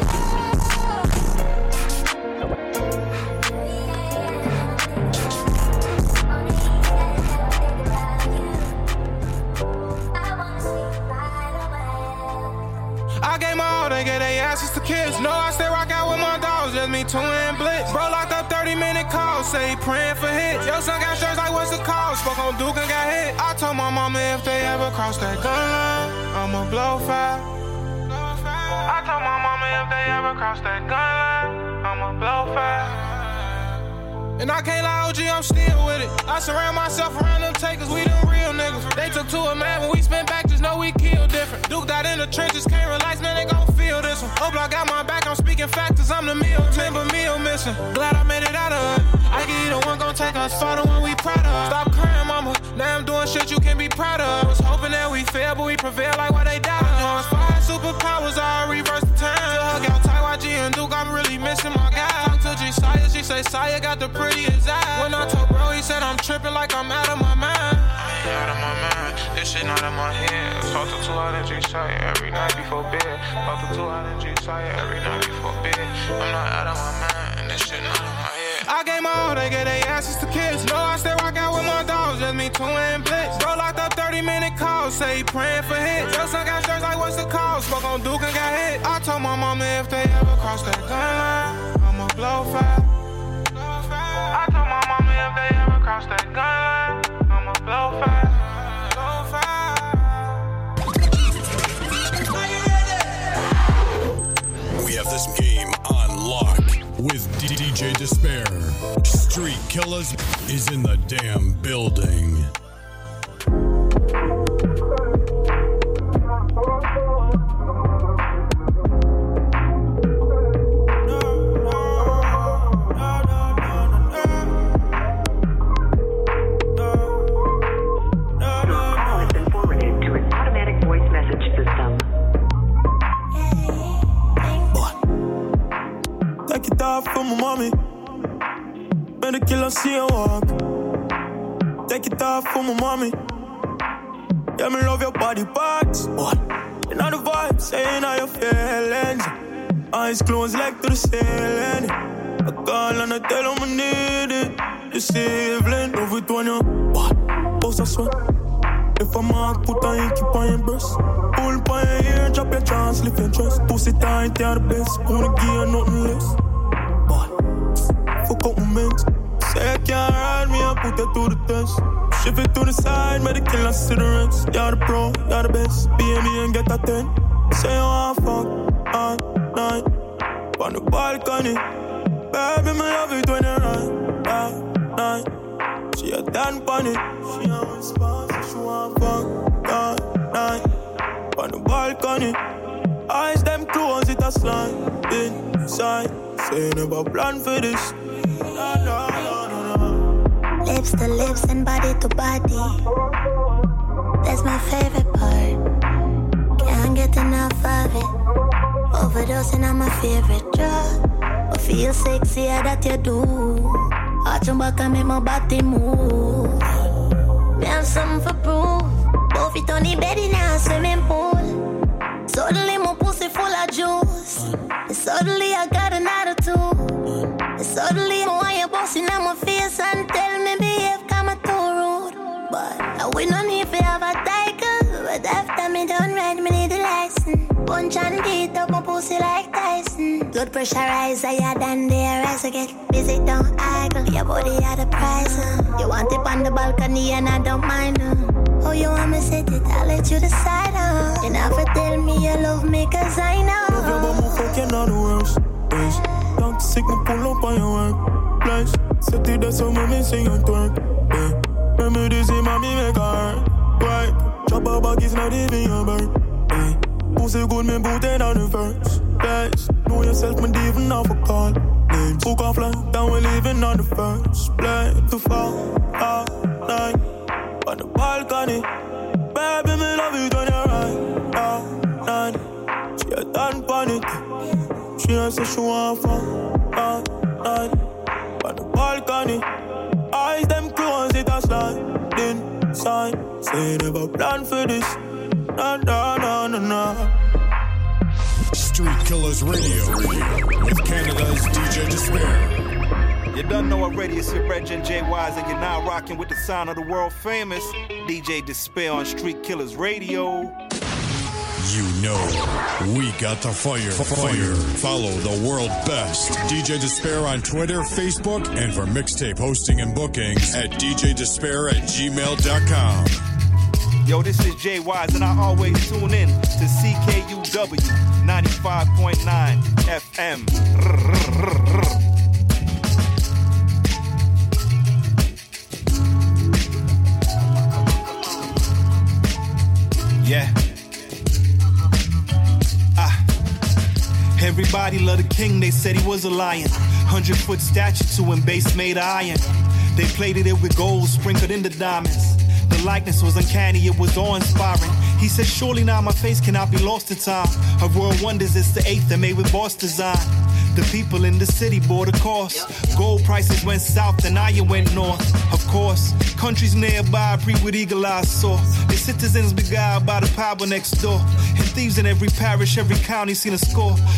I gave my all, they gave their asses to kids. No, I stay rock out with my dogs, just me two and blitz. Bro locked up thirty minute calls, say he praying for hits. Yo, son got shirts like what's the cause? Spoke on Duke and got hit. I told my mama if they ever cross that gun line, I'ma blow fire. I told my mama if they ever cross that gun line, I'ma blow fire. And I can't lie, O G, I'm still with it. I surround myself around them takers, we them real niggas. They took to a man when we spent back, just know we kill different. Duke out in the trenches, can't relax, man, they gon' feel this one. Hope I got my back, I'm speaking factors, I'm the meal, timber meal missing. Glad I made it out of it. I give you the one gon' take us far, the one we proud of. Stop crying, mama, Now I'm doing shit you can be proud of. Was hoping that we fail, but we prevail like what they doubt us. Five superpowers, I reverse the time. To hug out Ty Y G and Duke, I'm really missing my guy. Talk to G Saya, she say Saya got the prettiest eyes. When I told bro, he said I'm tripping like I'm out of my mind. I ain't out of my mind, this shit not in my head. Talk to two out and G Saya every night before bed. Talk to two out and G Saya every night before bed. I'm not out of my mind, this shit not in my head. I gave my all, they get their asses to kids. No, I stay rock out with my dogs, just me two and blitz. Bro locked up thirty minute calls, say he praying for hits. Your son got shirts like what's the cause? Spoke on Duke and got hit. I told my mama if they ever cross that gun line, I'ma blow fire. I told my mama if they ever cross that gun line, I'ma blow fire. Blow fire. We have this game on lock with D J Despair. Street Killers is in the damn building. For my mommy, better kill her, see her walk. Take it off for my mommy. Yeah, me love your body parts. What? You know the vibe, saying how your feelings. Eyes closed like to the ceiling. I call and I tell them I need it. This evening, love it when you what? Post a sweat. If I'm out, put a ink on your breast. Pull by your ear, drop your chance, lift your chest. Pussy tight, you're the best. Gonna give you nothing less. Fuck up my mix. Say I can't ride me, I put that to the test. Shift it to the side, make the killer cigarettes. You're the pro, you're the best. Be me and get a ten. Say you want fuck all night on the balcony. Baby, me love it when you ride all night. She a done on it. She a response, she want fuck all night on the balcony. Eyes them close, it a slide inside. Say you never plan for this. No, no, no, no, no. Lips to lips and body to body. That's my favorite part. Can't get enough of it. Overdosing on my favorite drug. I feel sexier that you do. Arch your back and make my body move. Me have something for proof. Both it on the bed in a swimming pool. Suddenly my pussy full of juice. And suddenly I got an attitude. And suddenly I want you bossing on my face and tell me behave, come a too rude. But I will not need to have a tiger. But after me done right, me need a license. Punch and beat up my pussy like Tyson. Blood pressure rise higher than the rise. I get busy, don't idle. Your body at the price. Uh. You want it on the balcony and I don't mind. Uh. Oh, you want me set it, I'll let you decide. Uh. You never tell me you love me cause I know. Love you but my fucking are the worst. Yes. Don't sick me pull up on your work. Place, set it there so mommy sing and twerk. Yeah. Remember this in mommy make her hurt. Right, chop her back is not even your bird. Yeah. Pussy good me boot it on the first place. Know yourself me even off a call. Names book off like down we living on the first place. To fall all night on the balcony. Baby, me love it when you're right all night. She a done on it. She a say she want fuck all night on the balcony. Eyes them close, it a slide inside. Say never plan for this. No, no, no, no, no. Street Killers Radio with Canada's D J Despair. You done know already, it's your Brethren J Wise, and you're now rocking with the sound of the world famous D J Despair on Street Killers Radio. You know, we got the fire. Fire. Follow the world best D J Despair on Twitter, Facebook, and for mixtape hosting and bookings at d j despair at gmail dot com. Yo, this is Jay Wise, and I always tune in to C K U W ninety-five point nine F M. Yeah. Ah. Everybody loved the king, they said he was a lion. Hundred foot statue to him, base made of iron. They plated it with gold, sprinkled in the diamonds. The likeness was uncanny, it was awe-inspiring. He said, surely now my face cannot be lost to time. Of world wonders, it's the eighth that made with boss design. The people in the city bore the cost. Gold prices went south and iron went north. Of course, countries nearby breathe with eagle eyes saw. Their citizens beguiled by the power next door. And thieves in every parish, every county seen a score.